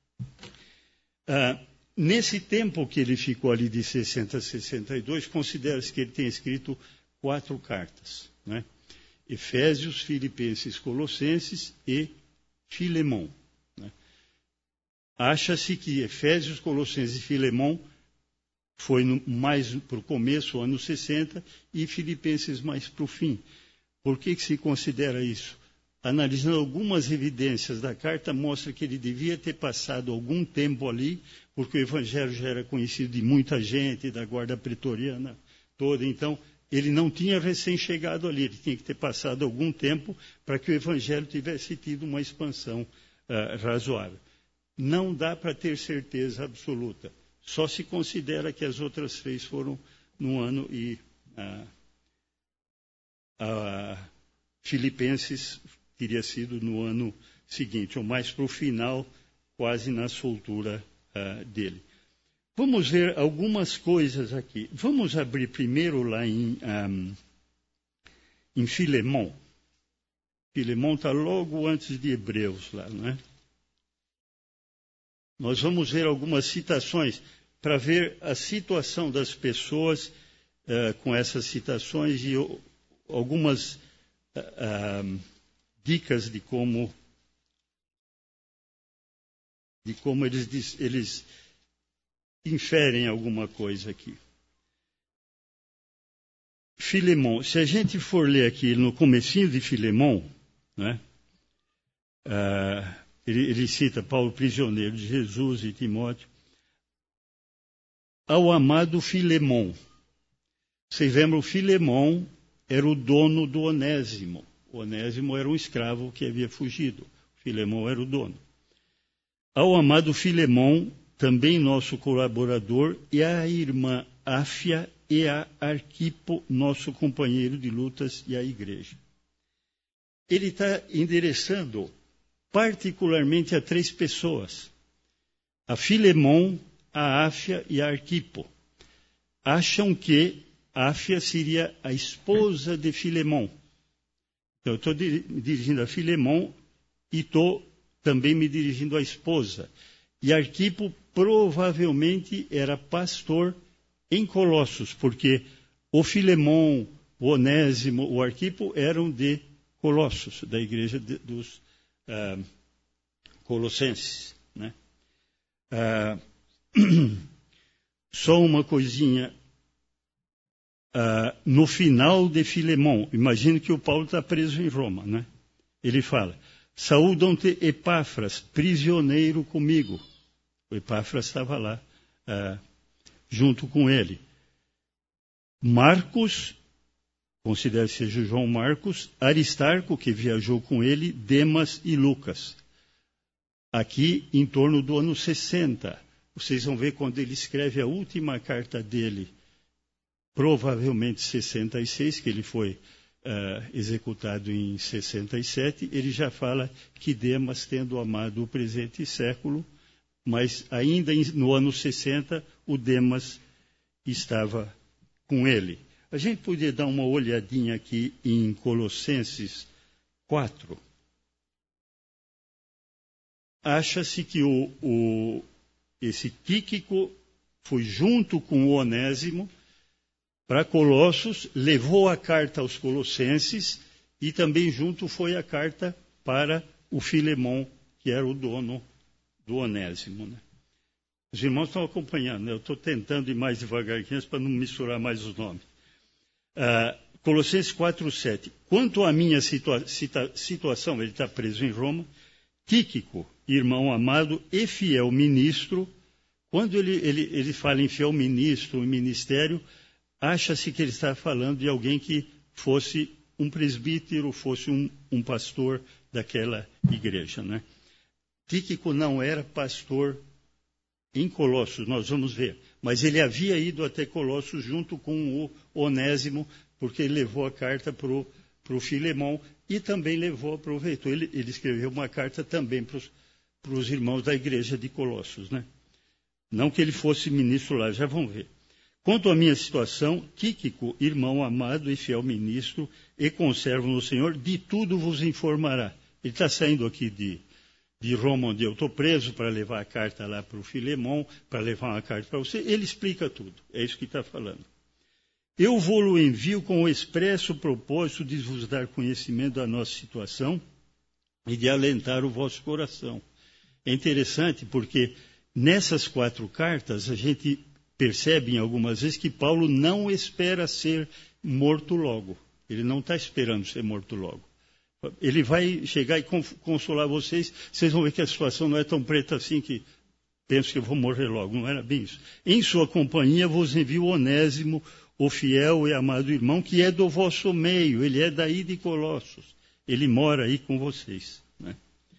Ah, nesse tempo que ele ficou ali de sessenta a sessenta e dois, considera-se que ele tenha escrito quatro cartas. Né? Efésios, Filipenses, Colossenses e Filemão. Né? Acha-se que Efésios, Colossenses e Filemão foi no, mais para o começo, anos sessenta, e Filipenses mais para o fim. Por que, que se considera isso? Analisando algumas evidências da carta, mostra que ele devia ter passado algum tempo ali, porque o evangelho já era conhecido de muita gente, da guarda pretoriana toda. Então, ele não tinha recém-chegado ali, ele tinha que ter passado algum tempo para que o evangelho tivesse tido uma expansão uh, razoável. Não dá para ter certeza absoluta. Só se considera que as outras três foram no ano e uh, uh, Filipenses teria sido no ano seguinte, ou mais para o final, quase na soltura uh, dele. Vamos ver algumas coisas aqui. Vamos abrir primeiro lá em, um, em Filemão. Filemão está logo antes de Hebreus lá, não é? Nós vamos ver algumas citações para ver a situação das pessoas uh, com essas citações e uh, algumas uh, uh, dicas de como, de como eles, eles inferem alguma coisa aqui. Filemão, se a gente for ler aqui no comecinho de Filemão, né, uh, ele, ele cita Paulo, prisioneiro de Jesus e Timóteo, ao amado Filemão. Vocês lembram, Filemão era o dono do Onésimo. O Onésimo era um escravo que havia fugido. Filemão era o dono. Ao amado Filemão, também nosso colaborador, e a irmã Áfia e a Arquipo, nosso companheiro de lutas, e a igreja. Ele está endereçando particularmente a três pessoas. A Filemão, a Áfia e a Arquipo. Acham que Áfia seria a esposa de Filemão. Então, eu estou me dirigindo a Filemon e estou também me dirigindo à esposa. E Arquipo provavelmente era pastor em Colossos, porque o Filemon, o Onésimo, o Arquipo eram de Colossos, da igreja de, dos ah, Colossenses. Né? Ah, só uma coisinha. Ah, no final de Filemon, imagine que o Paulo está preso em Roma. Né? Ele fala, saúdam-te Epáfras, prisioneiro comigo. O Epáfras estava lá, ah, junto com ele. Marcos, considere seja João Marcos, Aristarco, que viajou com ele, Demas e Lucas. Aqui, em torno do ano sessenta. Vocês vão ver quando ele escreve a última carta dele, provavelmente sessenta e seis, que ele foi uh, executado em sessenta e sete, ele já fala que Demas, tendo amado o presente século, mas ainda no ano sessenta, o Demas estava com ele. A gente podia dar uma olhadinha aqui em Colossenses quatro. Acha-se que o, o, esse Tíquico foi junto com o Onésimo para Colossos, levou a carta aos Colossenses e também junto foi a carta para o Filemon, que era o dono do Onésimo. Né? Os irmãos estão acompanhando, né? Eu estou tentando ir mais devagar aqui para não misturar mais os nomes. Ah, Colossenses quatro, sete. Quanto à minha situa- situa- situação, ele está preso em Roma, Tíquico, irmão amado e fiel ministro, quando ele, ele, ele fala em fiel ministro, em ministério, acha-se que ele está falando de alguém que fosse um presbítero, fosse um, um pastor daquela igreja. Né? Tíquico não era pastor em Colossos, nós vamos ver. Mas ele havia ido até Colossos junto com o Onésimo, porque ele levou a carta para o Filemon e também levou, aproveitou. Ele, ele escreveu uma carta também para os irmãos da igreja de Colossos. Né? Não que ele fosse ministro lá, já vão ver. Quanto à minha situação, Tíquico, irmão amado e fiel ministro e conservo no Senhor, de tudo vos informará. Ele está saindo aqui de, de Roma, onde eu estou preso, para levar a carta lá para o Filemon, para levar uma carta para você. Ele explica tudo, é isso que está falando. Eu vou-lo envio com o expresso propósito de vos dar conhecimento da nossa situação e de alentar o vosso coração. É interessante porque nessas quatro cartas a gente percebe algumas vezes que Paulo não espera ser morto logo. Ele não está esperando ser morto logo. Ele vai chegar e consolar vocês, vocês vão ver que a situação não é tão preta assim que penso que eu vou morrer logo. Não era bem isso. Em sua companhia vos envio Onésimo, o fiel e amado irmão, que é do vosso meio, ele é daí de Colossos. Ele mora aí com vocês. Né?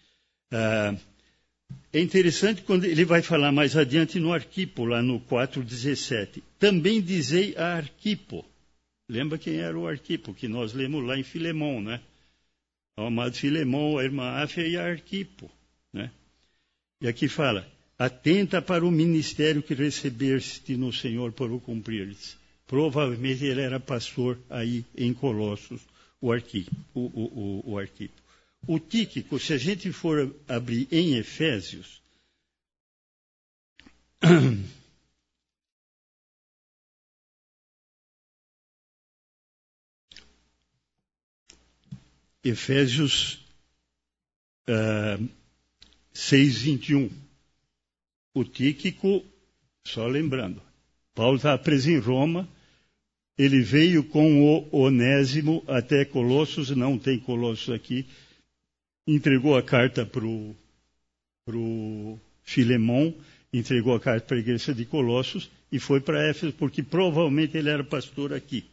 Ah, é interessante quando ele vai falar mais adiante no Arquipo, lá no quatro, dezessete. Também dizei a Arquipo. Lembra quem era o Arquipo, que nós lemos lá em Filemon, né? O amado Filemon, a irmã Áfia e a Arquipo. Né? E aqui fala, atenta para o ministério que recebeste no Senhor para o cumprires. Provavelmente ele era pastor aí em Colossos, o Arquipo. O, o, o, o Arquipo. O Tíquico, se a gente for abrir em Efésios, Efésios uh, seis, vinte e um, o Tíquico, só lembrando, Paulo estava preso em Roma, ele veio com o Onésimo até Colossos, não tem Colossos aqui, entregou a carta para o Filemon, entregou a carta para a igreja de Colossos e foi para Éfeso, porque provavelmente ele era pastor aqui.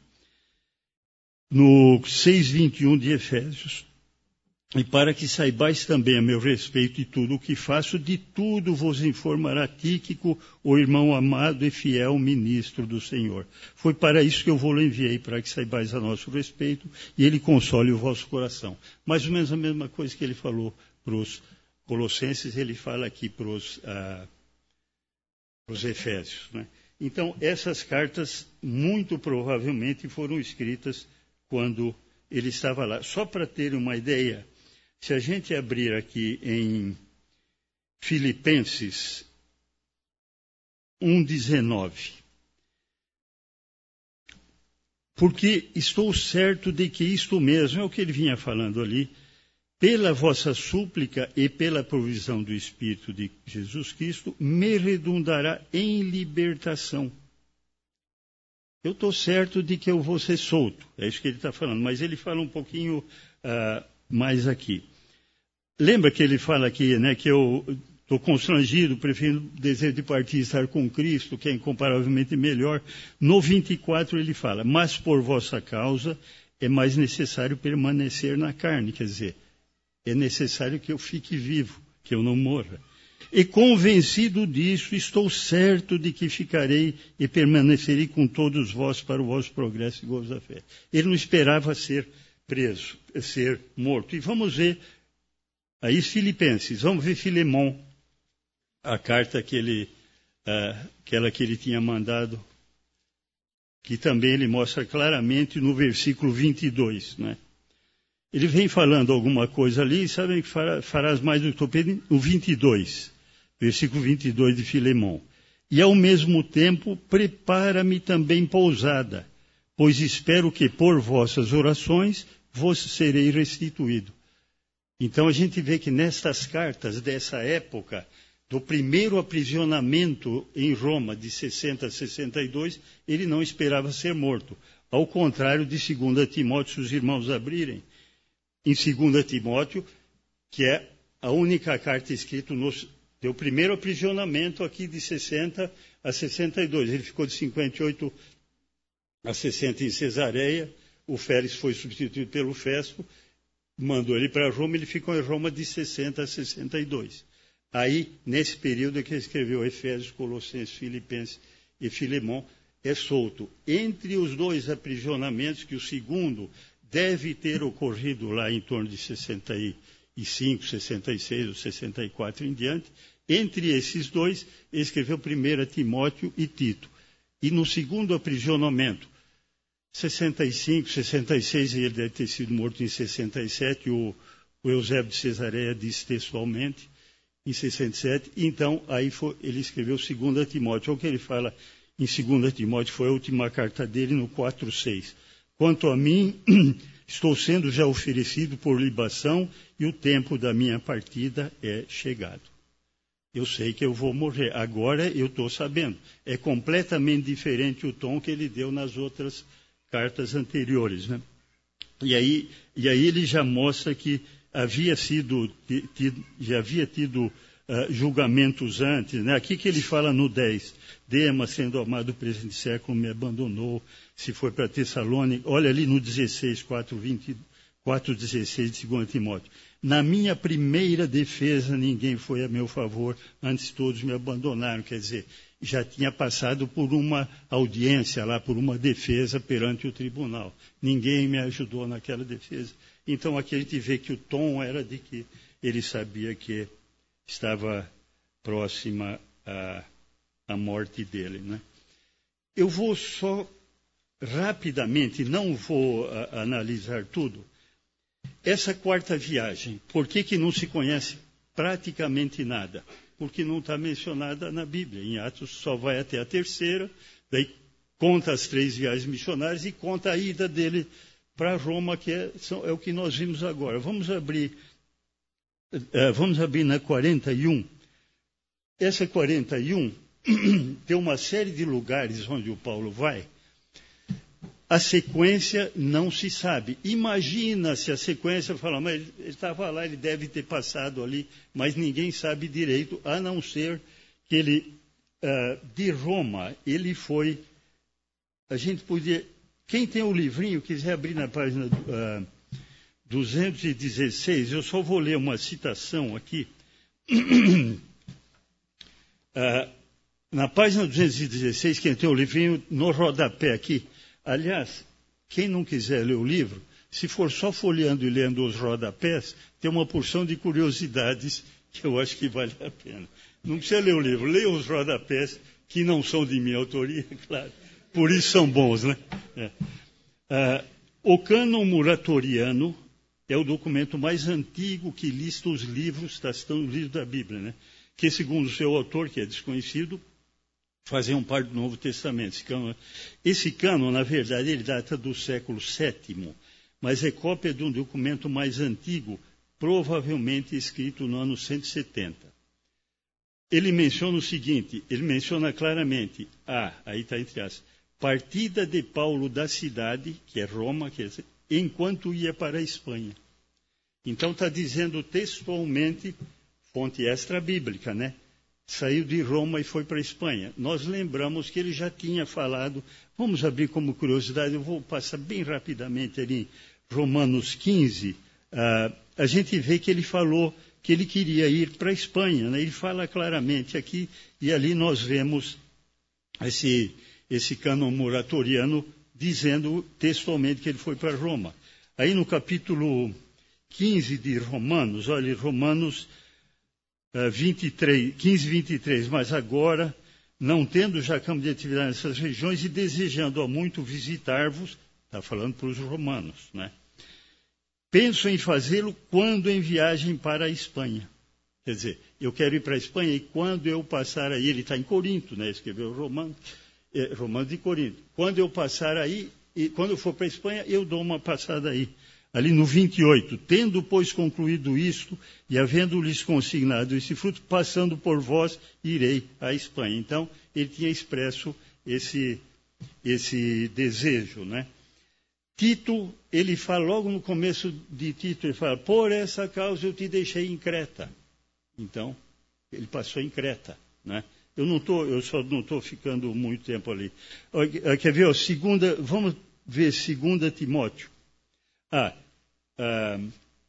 No seis, vinte e um de Efésios, e para que saibais também a meu respeito de tudo o que faço, de tudo vos informará Tíquico, o irmão amado e fiel ministro do Senhor. Foi para isso que eu vou-lo enviei, para que saibais a nosso respeito, e ele console o vosso coração. Mais ou menos a mesma coisa que ele falou para os Colossenses, ele fala aqui para os, ah, para os Efésios. Né? Então, essas cartas, muito provavelmente, foram escritas quando ele estava lá. Só para ter uma ideia, se a gente abrir aqui em Filipenses um, dezenove, porque estou certo de que isto mesmo, é o que ele vinha falando ali, pela vossa súplica e pela provisão do Espírito de Jesus Cristo, me redundará em libertação. Eu estou certo de que eu vou ser solto, é isso que ele está falando, mas ele fala um pouquinho uh, mais aqui. Lembra que ele fala aqui, né, que eu estou constrangido, prefiro desejo de partir e estar com Cristo, que é incomparavelmente melhor. No vinte e quatro ele fala, mas por vossa causa é mais necessário permanecer na carne, quer dizer, é necessário que eu fique vivo, que eu não morra. E convencido disso, estou certo de que ficarei e permanecerei com todos vós para o vosso progresso e gozo da fé. Ele não esperava ser preso, ser morto. E vamos ver aí Filipenses, vamos ver Filemão, a carta que ele, uh, aquela que ele tinha mandado, que também ele mostra claramente no versículo vinte e dois, né? Ele vem falando alguma coisa ali, sabem que farás mais do que estou pedindo? No vinte e dois, versículo vinte e dois de Filemão. E ao mesmo tempo, prepara-me também pousada, pois espero que por vossas orações vos serei restituído. Então a gente vê que nestas cartas dessa época, do primeiro aprisionamento em Roma, de sessenta a sessenta e dois, ele não esperava ser morto. Ao contrário de segunda Timóteo, se os irmãos abrirem, em segunda Timóteo, que é a única carta escrita no seu primeiro aprisionamento aqui de sessenta a sessenta e dois. Ele ficou de cinquenta e oito a sessenta em Cesareia, o Félix foi substituído pelo Festo, mandou ele para Roma, ele ficou em Roma de sessenta a sessenta e dois. Aí, nesse período é que ele escreveu Efésios, Colossenses, Filipenses e Filemão, é solto. Entre os dois aprisionamentos, que o segundo deve ter ocorrido lá em torno de sessenta e cinco, sessenta e seis ou sessenta e quatro em diante, entre esses dois, ele escreveu primeiro Timóteo e Tito. E no segundo aprisionamento, sessenta e cinco, sessenta e seis, ele deve ter sido morto em sessenta e sete, o, o Eusébio de Cesareia disse textualmente, em sessenta e sete, então aí foi, ele escreveu segunda Timóteo. O que ele fala em segunda Timóteo foi a última carta dele no quatro seis. Quanto a mim, estou sendo já oferecido por libação e o tempo da minha partida é chegado. Eu sei que eu vou morrer. Agora eu estou sabendo. É completamente diferente o tom que ele deu nas outras cartas anteriores, né? E aí, e aí ele já mostra que havia sido, tido, já havia tido uh, julgamentos antes, né? Aqui que ele fala no dez, Demas, sendo amado do presente século, me abandonou, se foi para Tessalônica. Olha ali no dezesseis, quatro, vinte, quatro, dezesseis de segunda Timóteo. Na minha primeira defesa, ninguém foi a meu favor, antes todos me abandonaram. Quer dizer, já tinha passado por uma audiência lá, por uma defesa perante o tribunal. Ninguém me ajudou naquela defesa. Então aqui a gente vê que o tom era de que ele sabia que estava próxima à, à morte dele, né? Eu vou só rapidamente, não vou a, analisar tudo. Essa quarta viagem, por que que não se conhece praticamente nada? Porque não está mencionada na Bíblia. Em Atos só vai até a terceira, daí conta as três viagens missionárias e conta a ida dele para Roma, que é, são, é o que nós vimos agora. Vamos abrir, uh, vamos abrir na quarenta e um. Essa quarenta e um tem uma série de lugares onde o Paulo vai. A sequência não se sabe. Imagina se a sequência fala, mas ele estava lá, ele deve ter passado ali, mas ninguém sabe direito, a não ser que ele, uh, de Roma, ele foi, a gente podia, quem tem o livrinho, quiser abrir na página uh, duzentos e dezesseis, eu só vou ler uma citação aqui. uh, na página duzentos e dezesseis, quem tem o livrinho, no rodapé aqui. Aliás, quem não quiser ler o livro, se for só folheando e lendo os rodapés, tem uma porção de curiosidades que eu acho que vale a pena. Não precisa ler o livro, leia os rodapés, que não são de minha autoria, claro. Por isso são bons, né? É. Ah, O cânon muratoriano é o documento mais antigo que lista os livros, está citando os livros da Bíblia, né? Que, segundo o seu autor, que é desconhecido, faziam parte do Novo Testamento. Esse cânon, esse cânon, na verdade, ele data do século sétimo, mas é cópia de um documento mais antigo, provavelmente escrito no ano cento e setenta. Ele menciona o seguinte, ele menciona claramente, ah, aí está entre aspas, partida de Paulo da cidade, que é Roma, quer dizer, enquanto ia para a Espanha. Então está dizendo textualmente, fonte extra-bíblica, né? Saiu de Roma e foi para a Espanha. Nós lembramos que ele já tinha falado, vamos abrir como curiosidade, eu vou passar bem rapidamente ali em Romanos quinze, uh, a gente vê que ele falou que ele queria ir para a Espanha, né? Ele fala claramente aqui, e ali nós vemos esse, esse cânon muratoriano dizendo textualmente que ele foi para Roma. Aí no capítulo quinze de Romanos, olha, Romanos uh, vinte e três, quinze, vinte e três, mas agora, não tendo já campo de atividade nessas regiões e desejando há muito visitar-vos, está falando para os romanos, né? Penso em fazê-lo quando em viagem para a Espanha. Quer dizer, eu quero ir para a Espanha e quando eu passar aí, ele está em Corinto, né? Escreveu Romanos, é, Romanos de Corinto. Quando eu passar aí, e quando eu for para a Espanha, eu dou uma passada aí. Ali no vinte e oito, tendo, pois, concluído isto, e havendo-lhes consignado esse fruto, passando por vós, irei à Espanha. Então, ele tinha expresso esse, esse desejo, né? Tito, ele fala, logo no começo de Tito, ele fala, por essa causa eu te deixei em Creta. Então, ele passou em Creta, né? Eu não tô, eu só não estou ficando muito tempo ali. Quer ver, ó, segunda, vamos ver segunda Timóteo. Ah, ah,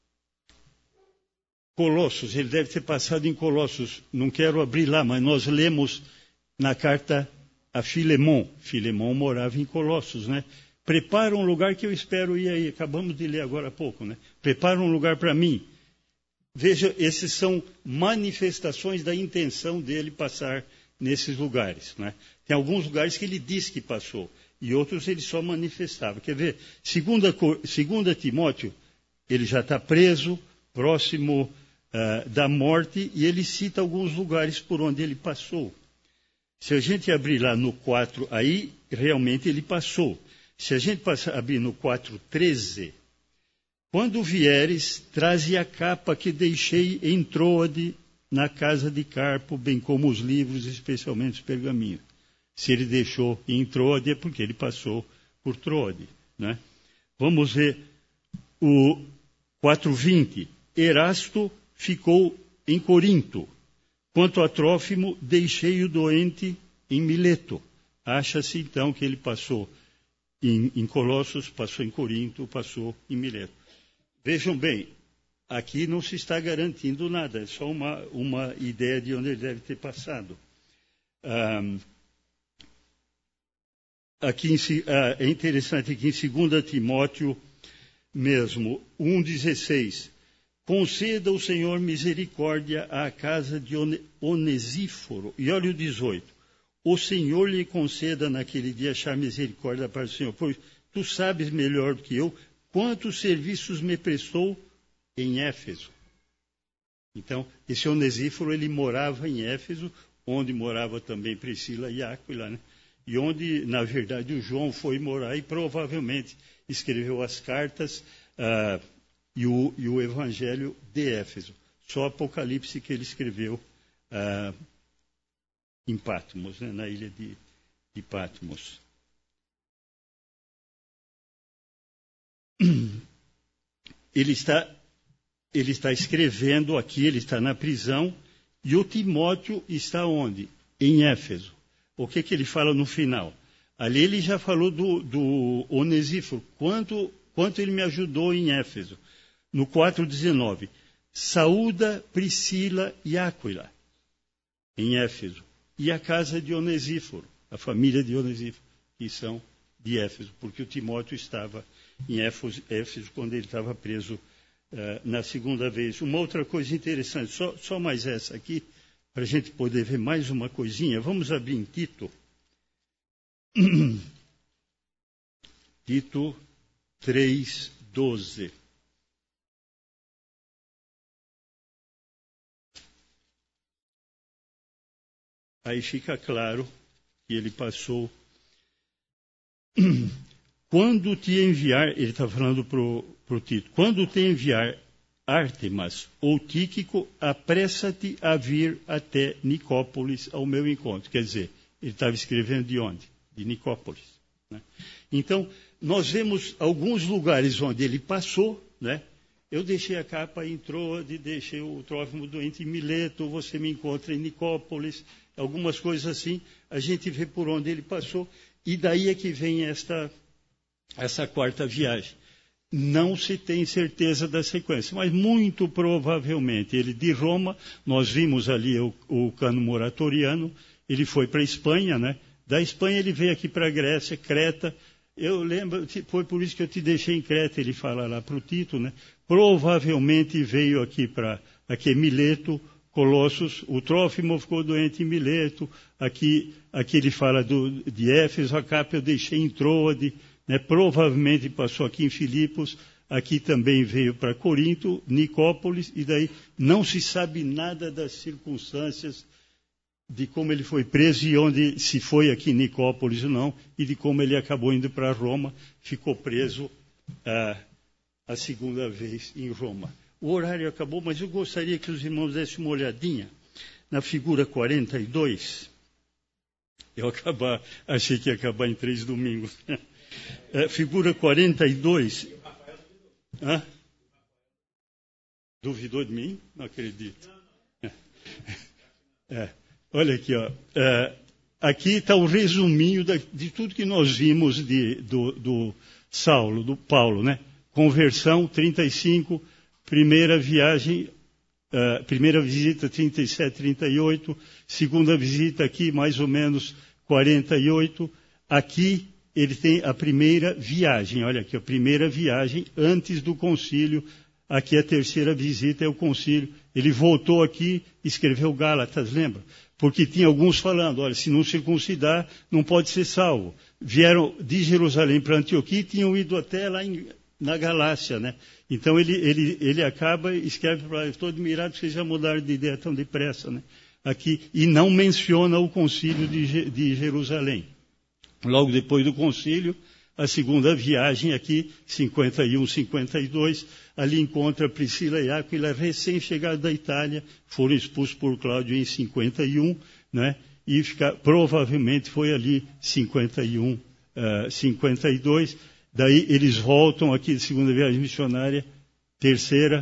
Colossos, ele deve ter passado em Colossos, não quero abrir lá, mas nós lemos na carta a Filemon. Filemon morava em Colossos, né? Prepara um lugar que eu espero ir aí. Acabamos de ler agora há pouco, né? Prepara um lugar para mim. Veja, esses são manifestações da intenção dele passar nesses lugares, né? Tem alguns lugares que ele diz que passou, e outros ele só manifestava. Quer ver? Segunda, segunda Timóteo, ele já está preso, próximo uh, da morte, e ele cita alguns lugares por onde ele passou. Se a gente abrir lá no quatro, aí realmente ele passou. Se a gente passar, abrir no quatro, treze, quando vieres, traze a capa que deixei em Troade, na casa de Carpo, bem como os livros, especialmente os pergaminhos. Se ele deixou em Troade, é porque ele passou por Troade, né? Vamos ver o quatro, vinte. Erasto ficou em Corinto. Quanto a Trófimo, deixei o doente em Mileto. Acha-se, então, que ele passou Em, em Colossos, passou em Corinto, passou em Mileto. Vejam bem, aqui não se está garantindo nada, é só uma, uma ideia de onde ele deve ter passado. Ah, aqui em, ah, é interessante que em segunda Timóteo mesmo, um, dezesseis, conceda o Senhor misericórdia à casa de Onesíforo. E olha o dezoito. O Senhor lhe conceda naquele dia achar misericórdia para o Senhor, pois tu sabes melhor do que eu quantos serviços me prestou em Éfeso. Então, esse Onesíforo, ele morava em Éfeso, onde morava também Priscila e Áquila, né? E onde, na verdade, o João foi morar e provavelmente escreveu as cartas uh, e, o, e o Evangelho de Éfeso. Só Apocalipse que ele escreveu uh, em Patmos, né, na ilha de, de Patmos. Ele está, ele está escrevendo aqui, ele está na prisão, e o Timóteo está onde? Em Éfeso. O que, que ele fala no final? Ali ele já falou do, do Onesíforo, quanto, quanto ele me ajudou em Éfeso. No quatro, dezenove, saúda Priscila e Áquila, em Éfeso. E a casa de Onesíforo, a família de Onesíforo, que são de Éfeso, porque o Timóteo estava em Éfeso, Éfeso quando ele estava preso uh, na segunda vez. Uma outra coisa interessante, só, só mais essa aqui, para a gente poder ver mais uma coisinha. Vamos abrir em Tito. Tito, três, doze. Aí fica claro que ele passou. Quando te enviar, ele está falando para o Tito, quando te enviar Ártemas ou Tíquico, apressa-te a vir até Nicópolis ao meu encontro. Quer dizer, ele estava escrevendo de onde? De Nicópolis. Né? Então, nós vemos alguns lugares onde ele passou, né? Eu deixei a capa em Troade, deixei o Trófimo doente em Mileto, você me encontra em Nicópolis, algumas coisas assim, a gente vê por onde ele passou, e daí é que vem esta, essa quarta viagem. Não se tem certeza da sequência, mas muito provavelmente ele de Roma, nós vimos ali o, o cano moratoriano, ele foi para a Espanha, né? Da Espanha ele veio aqui para a Grécia, Creta. Eu lembro, foi por isso que eu te deixei em Creta, ele fala lá para o Tito, né? Provavelmente veio aqui para aqui Mileto, Colossos, o Trófimo ficou doente em Mileto, aqui, aqui ele fala do, de Éfeso, a capa eu deixei em Troade, né? Provavelmente passou aqui em Filipos, aqui também veio para Corinto, Nicópolis, e daí não se sabe nada das circunstâncias de como ele foi preso e onde, se foi aqui em Nicópolis ou não, e de como ele acabou indo para Roma, ficou preso ah, a segunda vez em Roma. O horário acabou, mas eu gostaria que os irmãos dessem uma olhadinha na figura quarenta e dois. Eu acabar, achei que ia acabar em três domingos. É, figura quarenta e dois. Hã? Duvidou de mim? Não acredito. É. É. Olha aqui, ó. É, aqui está o resuminho da, de tudo que nós vimos de, do, do Saulo, do Paulo, né? Conversão, trinta e cinco, primeira viagem, uh, primeira visita, trinta e sete, trinta e oito, segunda visita aqui, mais ou menos, quarenta e oito. Aqui ele tem a primeira viagem, olha aqui, a primeira viagem antes do concílio. Aqui a terceira visita é o concílio. Ele voltou aqui, escreveu Gálatas, lembra? Porque tinha alguns falando, olha, se não circuncidar, não pode ser salvo. Vieram de Jerusalém para Antioquia e tinham ido até lá em, na Galácia, né? Então ele, ele, ele acaba e escreve para ele, estou admirado que vocês já mudaram de ideia tão depressa, né? Aqui, e não menciona o concílio de, de Jerusalém. Logo depois do concílio, a segunda viagem aqui, cinquenta e um, cinquenta e dois, ali encontra Priscila e Áquila, recém-chegados da Itália, foram expulsos por Cláudio em cinquenta e um, né? E fica, provavelmente foi ali cinquenta e um, uh, cinquenta e dois, daí eles voltam aqui de segunda viagem missionária, terceira.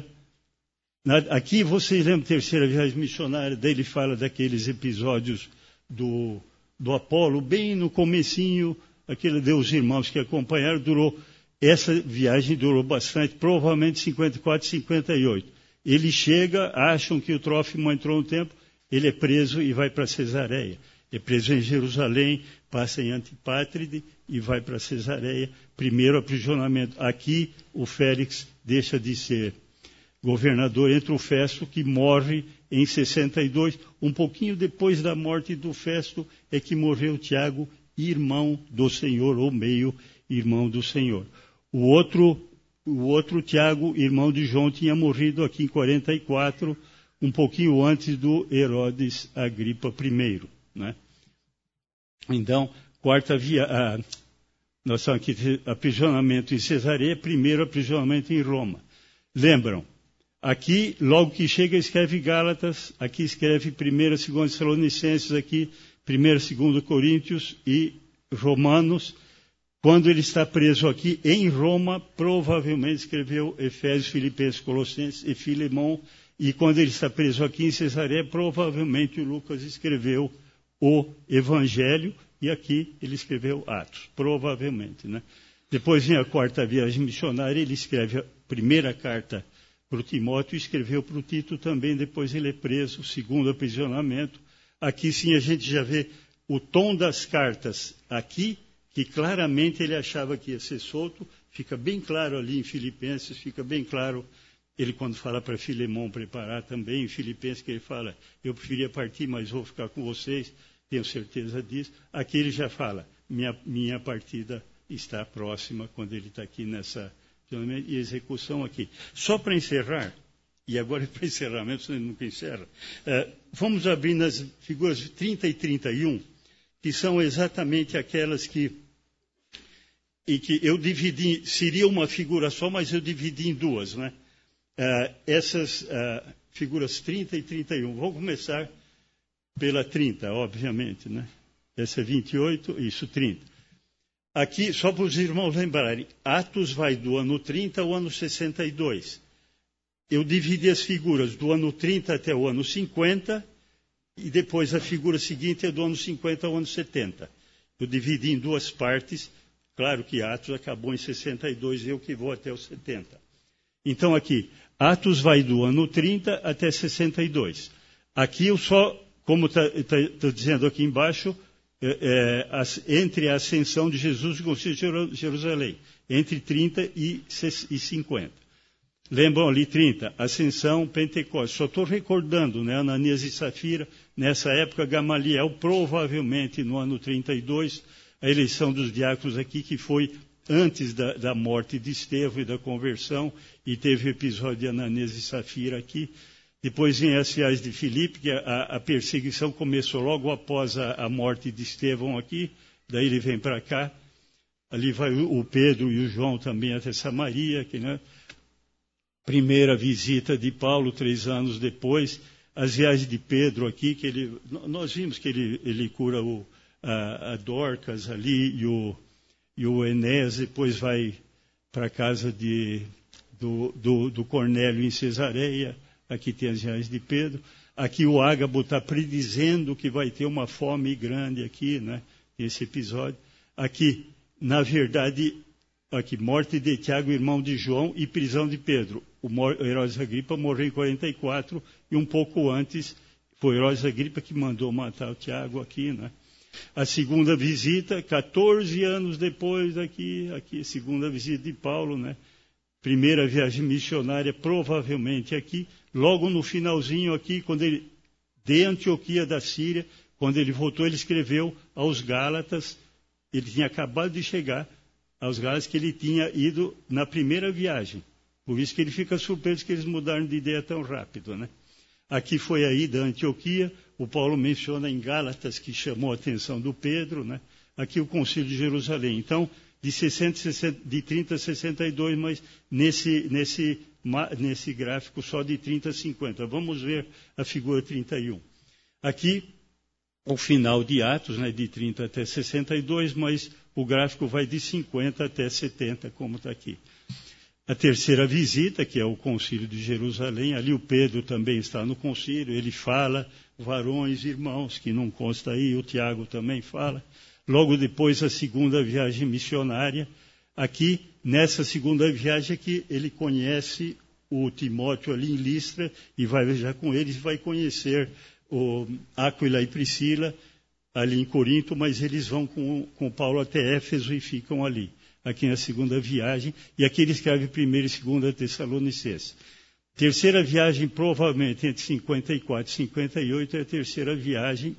Na, aqui vocês lembram terceira viagem missionária, daí ele fala daqueles episódios do, do Apolo, bem no comecinho, aquele Deus irmãos que acompanharam, durou, essa viagem durou bastante, provavelmente cinquenta e quatro, cinquenta e oito. Ele chega, acham que o Trófimo entrou no tempo, ele é preso e vai para Cesareia. É preso em Jerusalém, passa em Antipátride e vai para Cesareia. Primeiro aprisionamento. Aqui o Félix deixa de ser governador, entra o Festo, que morre em sessenta e dois. Um pouquinho depois da morte do Festo é que morreu Tiago, irmão do Senhor, ou meio irmão do Senhor. O outro, o outro Tiago, irmão de João, tinha morrido aqui em quarenta e quatro, um pouquinho antes do Herodes Agripa I, né? Então, quarta via, ah, nós estamos aqui, aprisionamento em Cesareia, primeiro aprisionamento em Roma. Lembram? Aqui, logo que chega, escreve Gálatas, aqui escreve primeira, segunda Tessalonicenses, aqui primeira, segunda Coríntios e Romanos. Quando ele está preso aqui em Roma, provavelmente escreveu Efésios, Filipenses, Colossenses e Filemão. E quando ele está preso aqui em Cesareia, provavelmente o Lucas escreveu o Evangelho e aqui ele escreveu Atos, provavelmente, né? Depois vem a quarta viagem missionária, ele escreve a primeira carta para o Timóteo e escreveu para o Tito também, depois ele é preso, segundo aprisionamento. Aqui sim a gente já vê o tom das cartas aqui, que claramente ele achava que ia ser solto, fica bem claro ali em Filipenses, fica bem claro, ele quando fala para Filemão preparar também, em Filipenses que ele fala, eu preferia partir, mas vou ficar com vocês, tenho certeza disso. Aqui ele já fala, minha, minha partida está próxima quando ele está aqui nessa e execução aqui. Só para encerrar, e agora é para encerramento, senão ele nunca encerra, uh, vamos abrir nas figuras trinta e trinta e um, que são exatamente aquelas que, e que eu dividi, seria uma figura só, mas eu dividi em duas, né? Uh, essas uh, figuras trinta e trinta e um, vou começar pela trinta, obviamente, né? Essa é vinte e oito, isso, trinta. Aqui, só para os irmãos lembrarem, Atos vai do ano trinta ao ano sessenta e dois. Eu dividi as figuras do ano trinta até o ano cinquenta, e depois a figura seguinte é do ano cinquenta ao ano setenta. Eu dividi em duas partes, claro que Atos acabou em sessenta e dois, eu que vou até o setenta. Então aqui, Atos vai do ano trinta até sessenta e dois. Aqui eu só, como está tá, tá dizendo aqui embaixo, É, é, as, entre a ascensão de Jesus e o Concílio de Jerusalém, entre trinta e cinquenta. Lembram ali trinta, ascensão, Pentecostes. Só estou recordando, né, Ananias e Safira, nessa época Gamaliel, provavelmente no ano trinta e dois, a eleição dos diáconos aqui, que foi antes da, da morte de Estevão e da conversão, e teve o episódio de Ananias e Safira aqui. Depois em as Fiais de Filipe, que a, a perseguição começou logo após a, a morte de Estevão aqui, daí ele vem para cá. Ali vai o, o Pedro e o João também até Samaria, que, né? Primeira visita de Paulo, três anos depois. As viagens de Pedro aqui, que ele, nós vimos que ele, ele cura o, a, a Dorcas ali e o, e o Enéas, depois vai para a casa de, do, do, do Cornélio em Cesareia. Aqui tem as viagens de Pedro. Aqui o Ágabo está predizendo que vai ter uma fome grande aqui, né? Esse episódio. Aqui, na verdade, aqui, morte de Tiago, irmão de João, e prisão de Pedro. O Herodes Agripa morreu em quarenta e quatro, e um pouco antes foi Herodes Agripa que mandou matar o Tiago aqui, né? A segunda visita, quatorze anos depois aqui, aqui, segunda visita de Paulo, né? Primeira viagem missionária, provavelmente aqui. Logo no finalzinho aqui, quando ele, de Antioquia da Síria, quando ele voltou, ele escreveu aos Gálatas, ele tinha acabado de chegar aos Gálatas, que ele tinha ido na primeira viagem. Por isso que ele fica surpreso que eles mudaram de ideia tão rápido, né? Aqui foi a ida a Antioquia, o Paulo menciona em Gálatas, que chamou a atenção do Pedro, né? Aqui o Concílio de Jerusalém. Então, de, sessenta, sessenta, de trinta a sessenta e dois, mas nesse, nesse, nesse gráfico só de trinta a cinquenta. Vamos ver a figura trinta e um. Aqui, o final de Atos, né, de trinta até sessenta e dois, mas o gráfico vai de cinquenta até setenta, como está aqui. A terceira visita, que é o Concílio de Jerusalém, ali o Pedro também está no concílio, ele fala, varões, irmãos, que não consta aí, o Tiago também fala. Logo depois, a segunda viagem missionária. Aqui, nessa segunda viagem, aqui, ele conhece o Timóteo ali em Listra e vai viajar com eles, vai conhecer o Áquila e Priscila ali em Corinto, mas eles vão com, com Paulo até Éfeso e ficam ali. Aqui na segunda viagem, e aqui ele escreve primeira e segunda Tessalonicenses. Terceira viagem, provavelmente, entre cinquenta e quatro e cinquenta e oito, é a terceira viagem.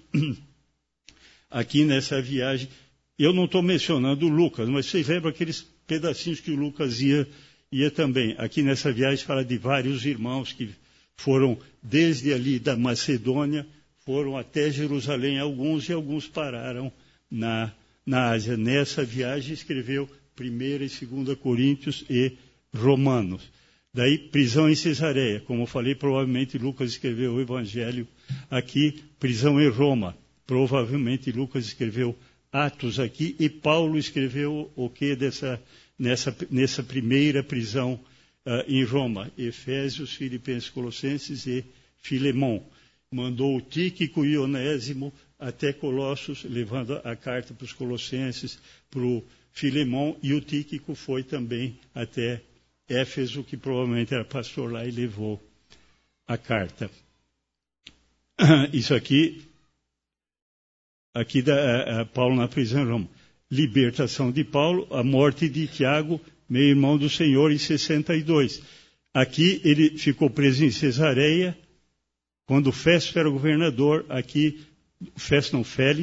Aqui nessa viagem, eu não estou mencionando o Lucas, mas vocês lembram aqueles pedacinhos que o Lucas ia, ia também. Aqui nessa viagem fala de vários irmãos que foram desde ali da Macedônia, foram até Jerusalém, alguns, e alguns pararam na, na Ásia. Nessa viagem escreveu primeira e segunda Coríntios e Romanos. Daí, prisão em Cesareia. Como eu falei, provavelmente Lucas escreveu o Evangelho aqui, prisão em Roma. Provavelmente Lucas escreveu Atos aqui, e Paulo escreveu o que dessa, nessa, nessa primeira prisão uh, em Roma? Efésios, Filipenses, Colossenses e Filemão. Mandou o Tíquico e Onésimo até Colossos, levando a carta para os Colossenses, para o Filemão, e o Tíquico foi também até Éfeso, que provavelmente era pastor lá, e levou a carta. Isso aqui, aqui da a, a Paulo na prisão em Roma. Libertação de Paulo, a morte de Tiago, meu irmão do Senhor, em sessenta e dois. Aqui ele ficou preso em Cesareia, quando Festo era governador, aqui, Festo não, Félix,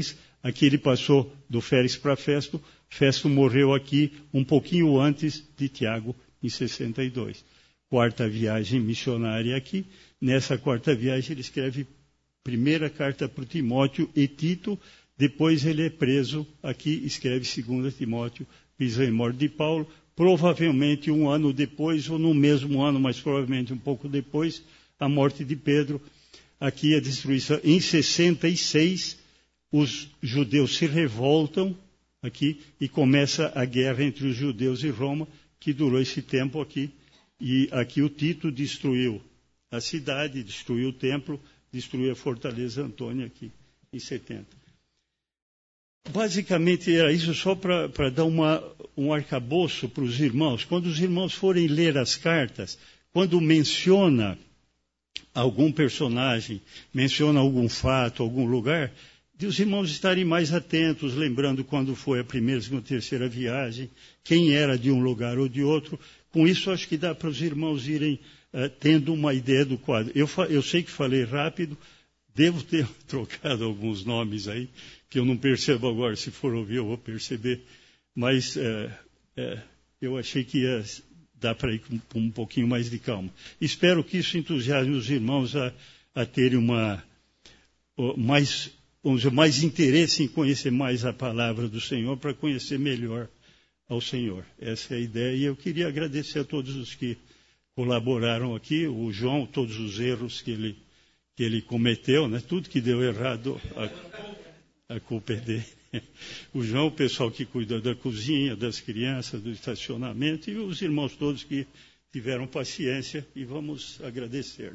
Aqui ele passou do Félix para Festo. Festo morreu aqui um pouquinho antes de Tiago, em sessenta e dois. Quarta viagem missionária aqui. Nessa quarta viagem ele escreve primeira carta para Timóteo e Tito. Depois ele é preso aqui, escreve segunda Timóteo, prisão e morte de Paulo. Provavelmente um ano depois, ou no mesmo ano, mas provavelmente um pouco depois, a morte de Pedro. Aqui a destruição. Em sessenta e seis, os judeus se revoltam aqui e começa a guerra entre os judeus e Roma, que durou esse tempo aqui. E aqui o Tito destruiu a cidade, destruiu o templo, destruiu a fortaleza Antônia aqui em setenta. Basicamente era isso só para dar uma, um arcabouço para os irmãos. Quando os irmãos forem ler as cartas, quando menciona algum personagem, menciona algum fato, algum lugar, de os irmãos estarem mais atentos, lembrando quando foi a primeira, segunda, terceira viagem, quem era de um lugar ou de outro. Com isso, acho que dá para os irmãos irem uh, tendo uma ideia do quadro. Eu, eu sei que falei rápido, devo ter trocado alguns nomes aí, que eu não percebo agora, se for ouvir eu vou perceber, mas uh, uh, eu achei que ia dar para ir com, com um pouquinho mais de calma. Espero que isso entusiasme os irmãos a, a terem uma, uh, mais... vamos dizer, mais interesse em conhecer mais a palavra do Senhor, para conhecer melhor ao Senhor. Essa é a ideia. E eu queria agradecer a todos os que colaboraram aqui, o João, todos os erros que ele, que ele cometeu, né? Tudo que deu errado, a, a culpa é dele. O João, o pessoal que cuida da cozinha, das crianças, do estacionamento, e os irmãos todos que tiveram paciência, e vamos agradecer.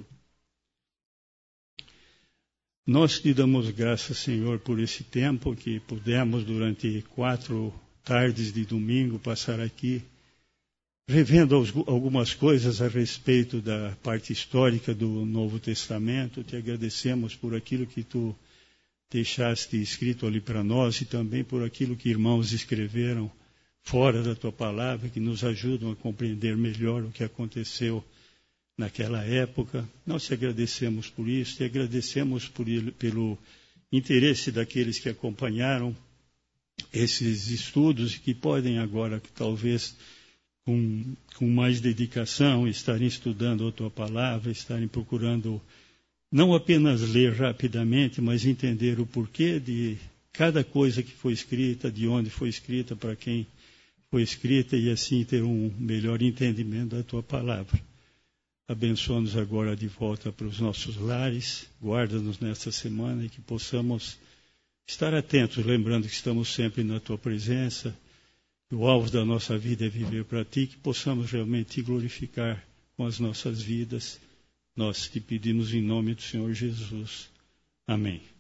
Nós te damos graças, Senhor, por esse tempo que pudemos, durante quatro tardes de domingo, passar aqui, revendo algumas coisas a respeito da parte histórica do Novo Testamento. Te agradecemos por aquilo que tu deixaste escrito ali para nós e também por aquilo que irmãos escreveram fora da tua palavra, que nos ajudam a compreender melhor o que aconteceu naquela época. Nós te agradecemos por isso, te agradecemos por ele, pelo interesse daqueles que acompanharam esses estudos e que podem agora, talvez, com, com mais dedicação, estarem estudando a tua palavra, estarem procurando não apenas ler rapidamente, mas entender o porquê de cada coisa que foi escrita, de onde foi escrita, para quem foi escrita, e assim ter um melhor entendimento da tua palavra. Abençoa-nos agora de volta para os nossos lares, guarda-nos nesta semana e que possamos estar atentos, lembrando que estamos sempre na tua presença, que o alvo da nossa vida é viver para ti, que possamos realmente te glorificar com as nossas vidas. Nós te pedimos em nome do Senhor Jesus. Amém.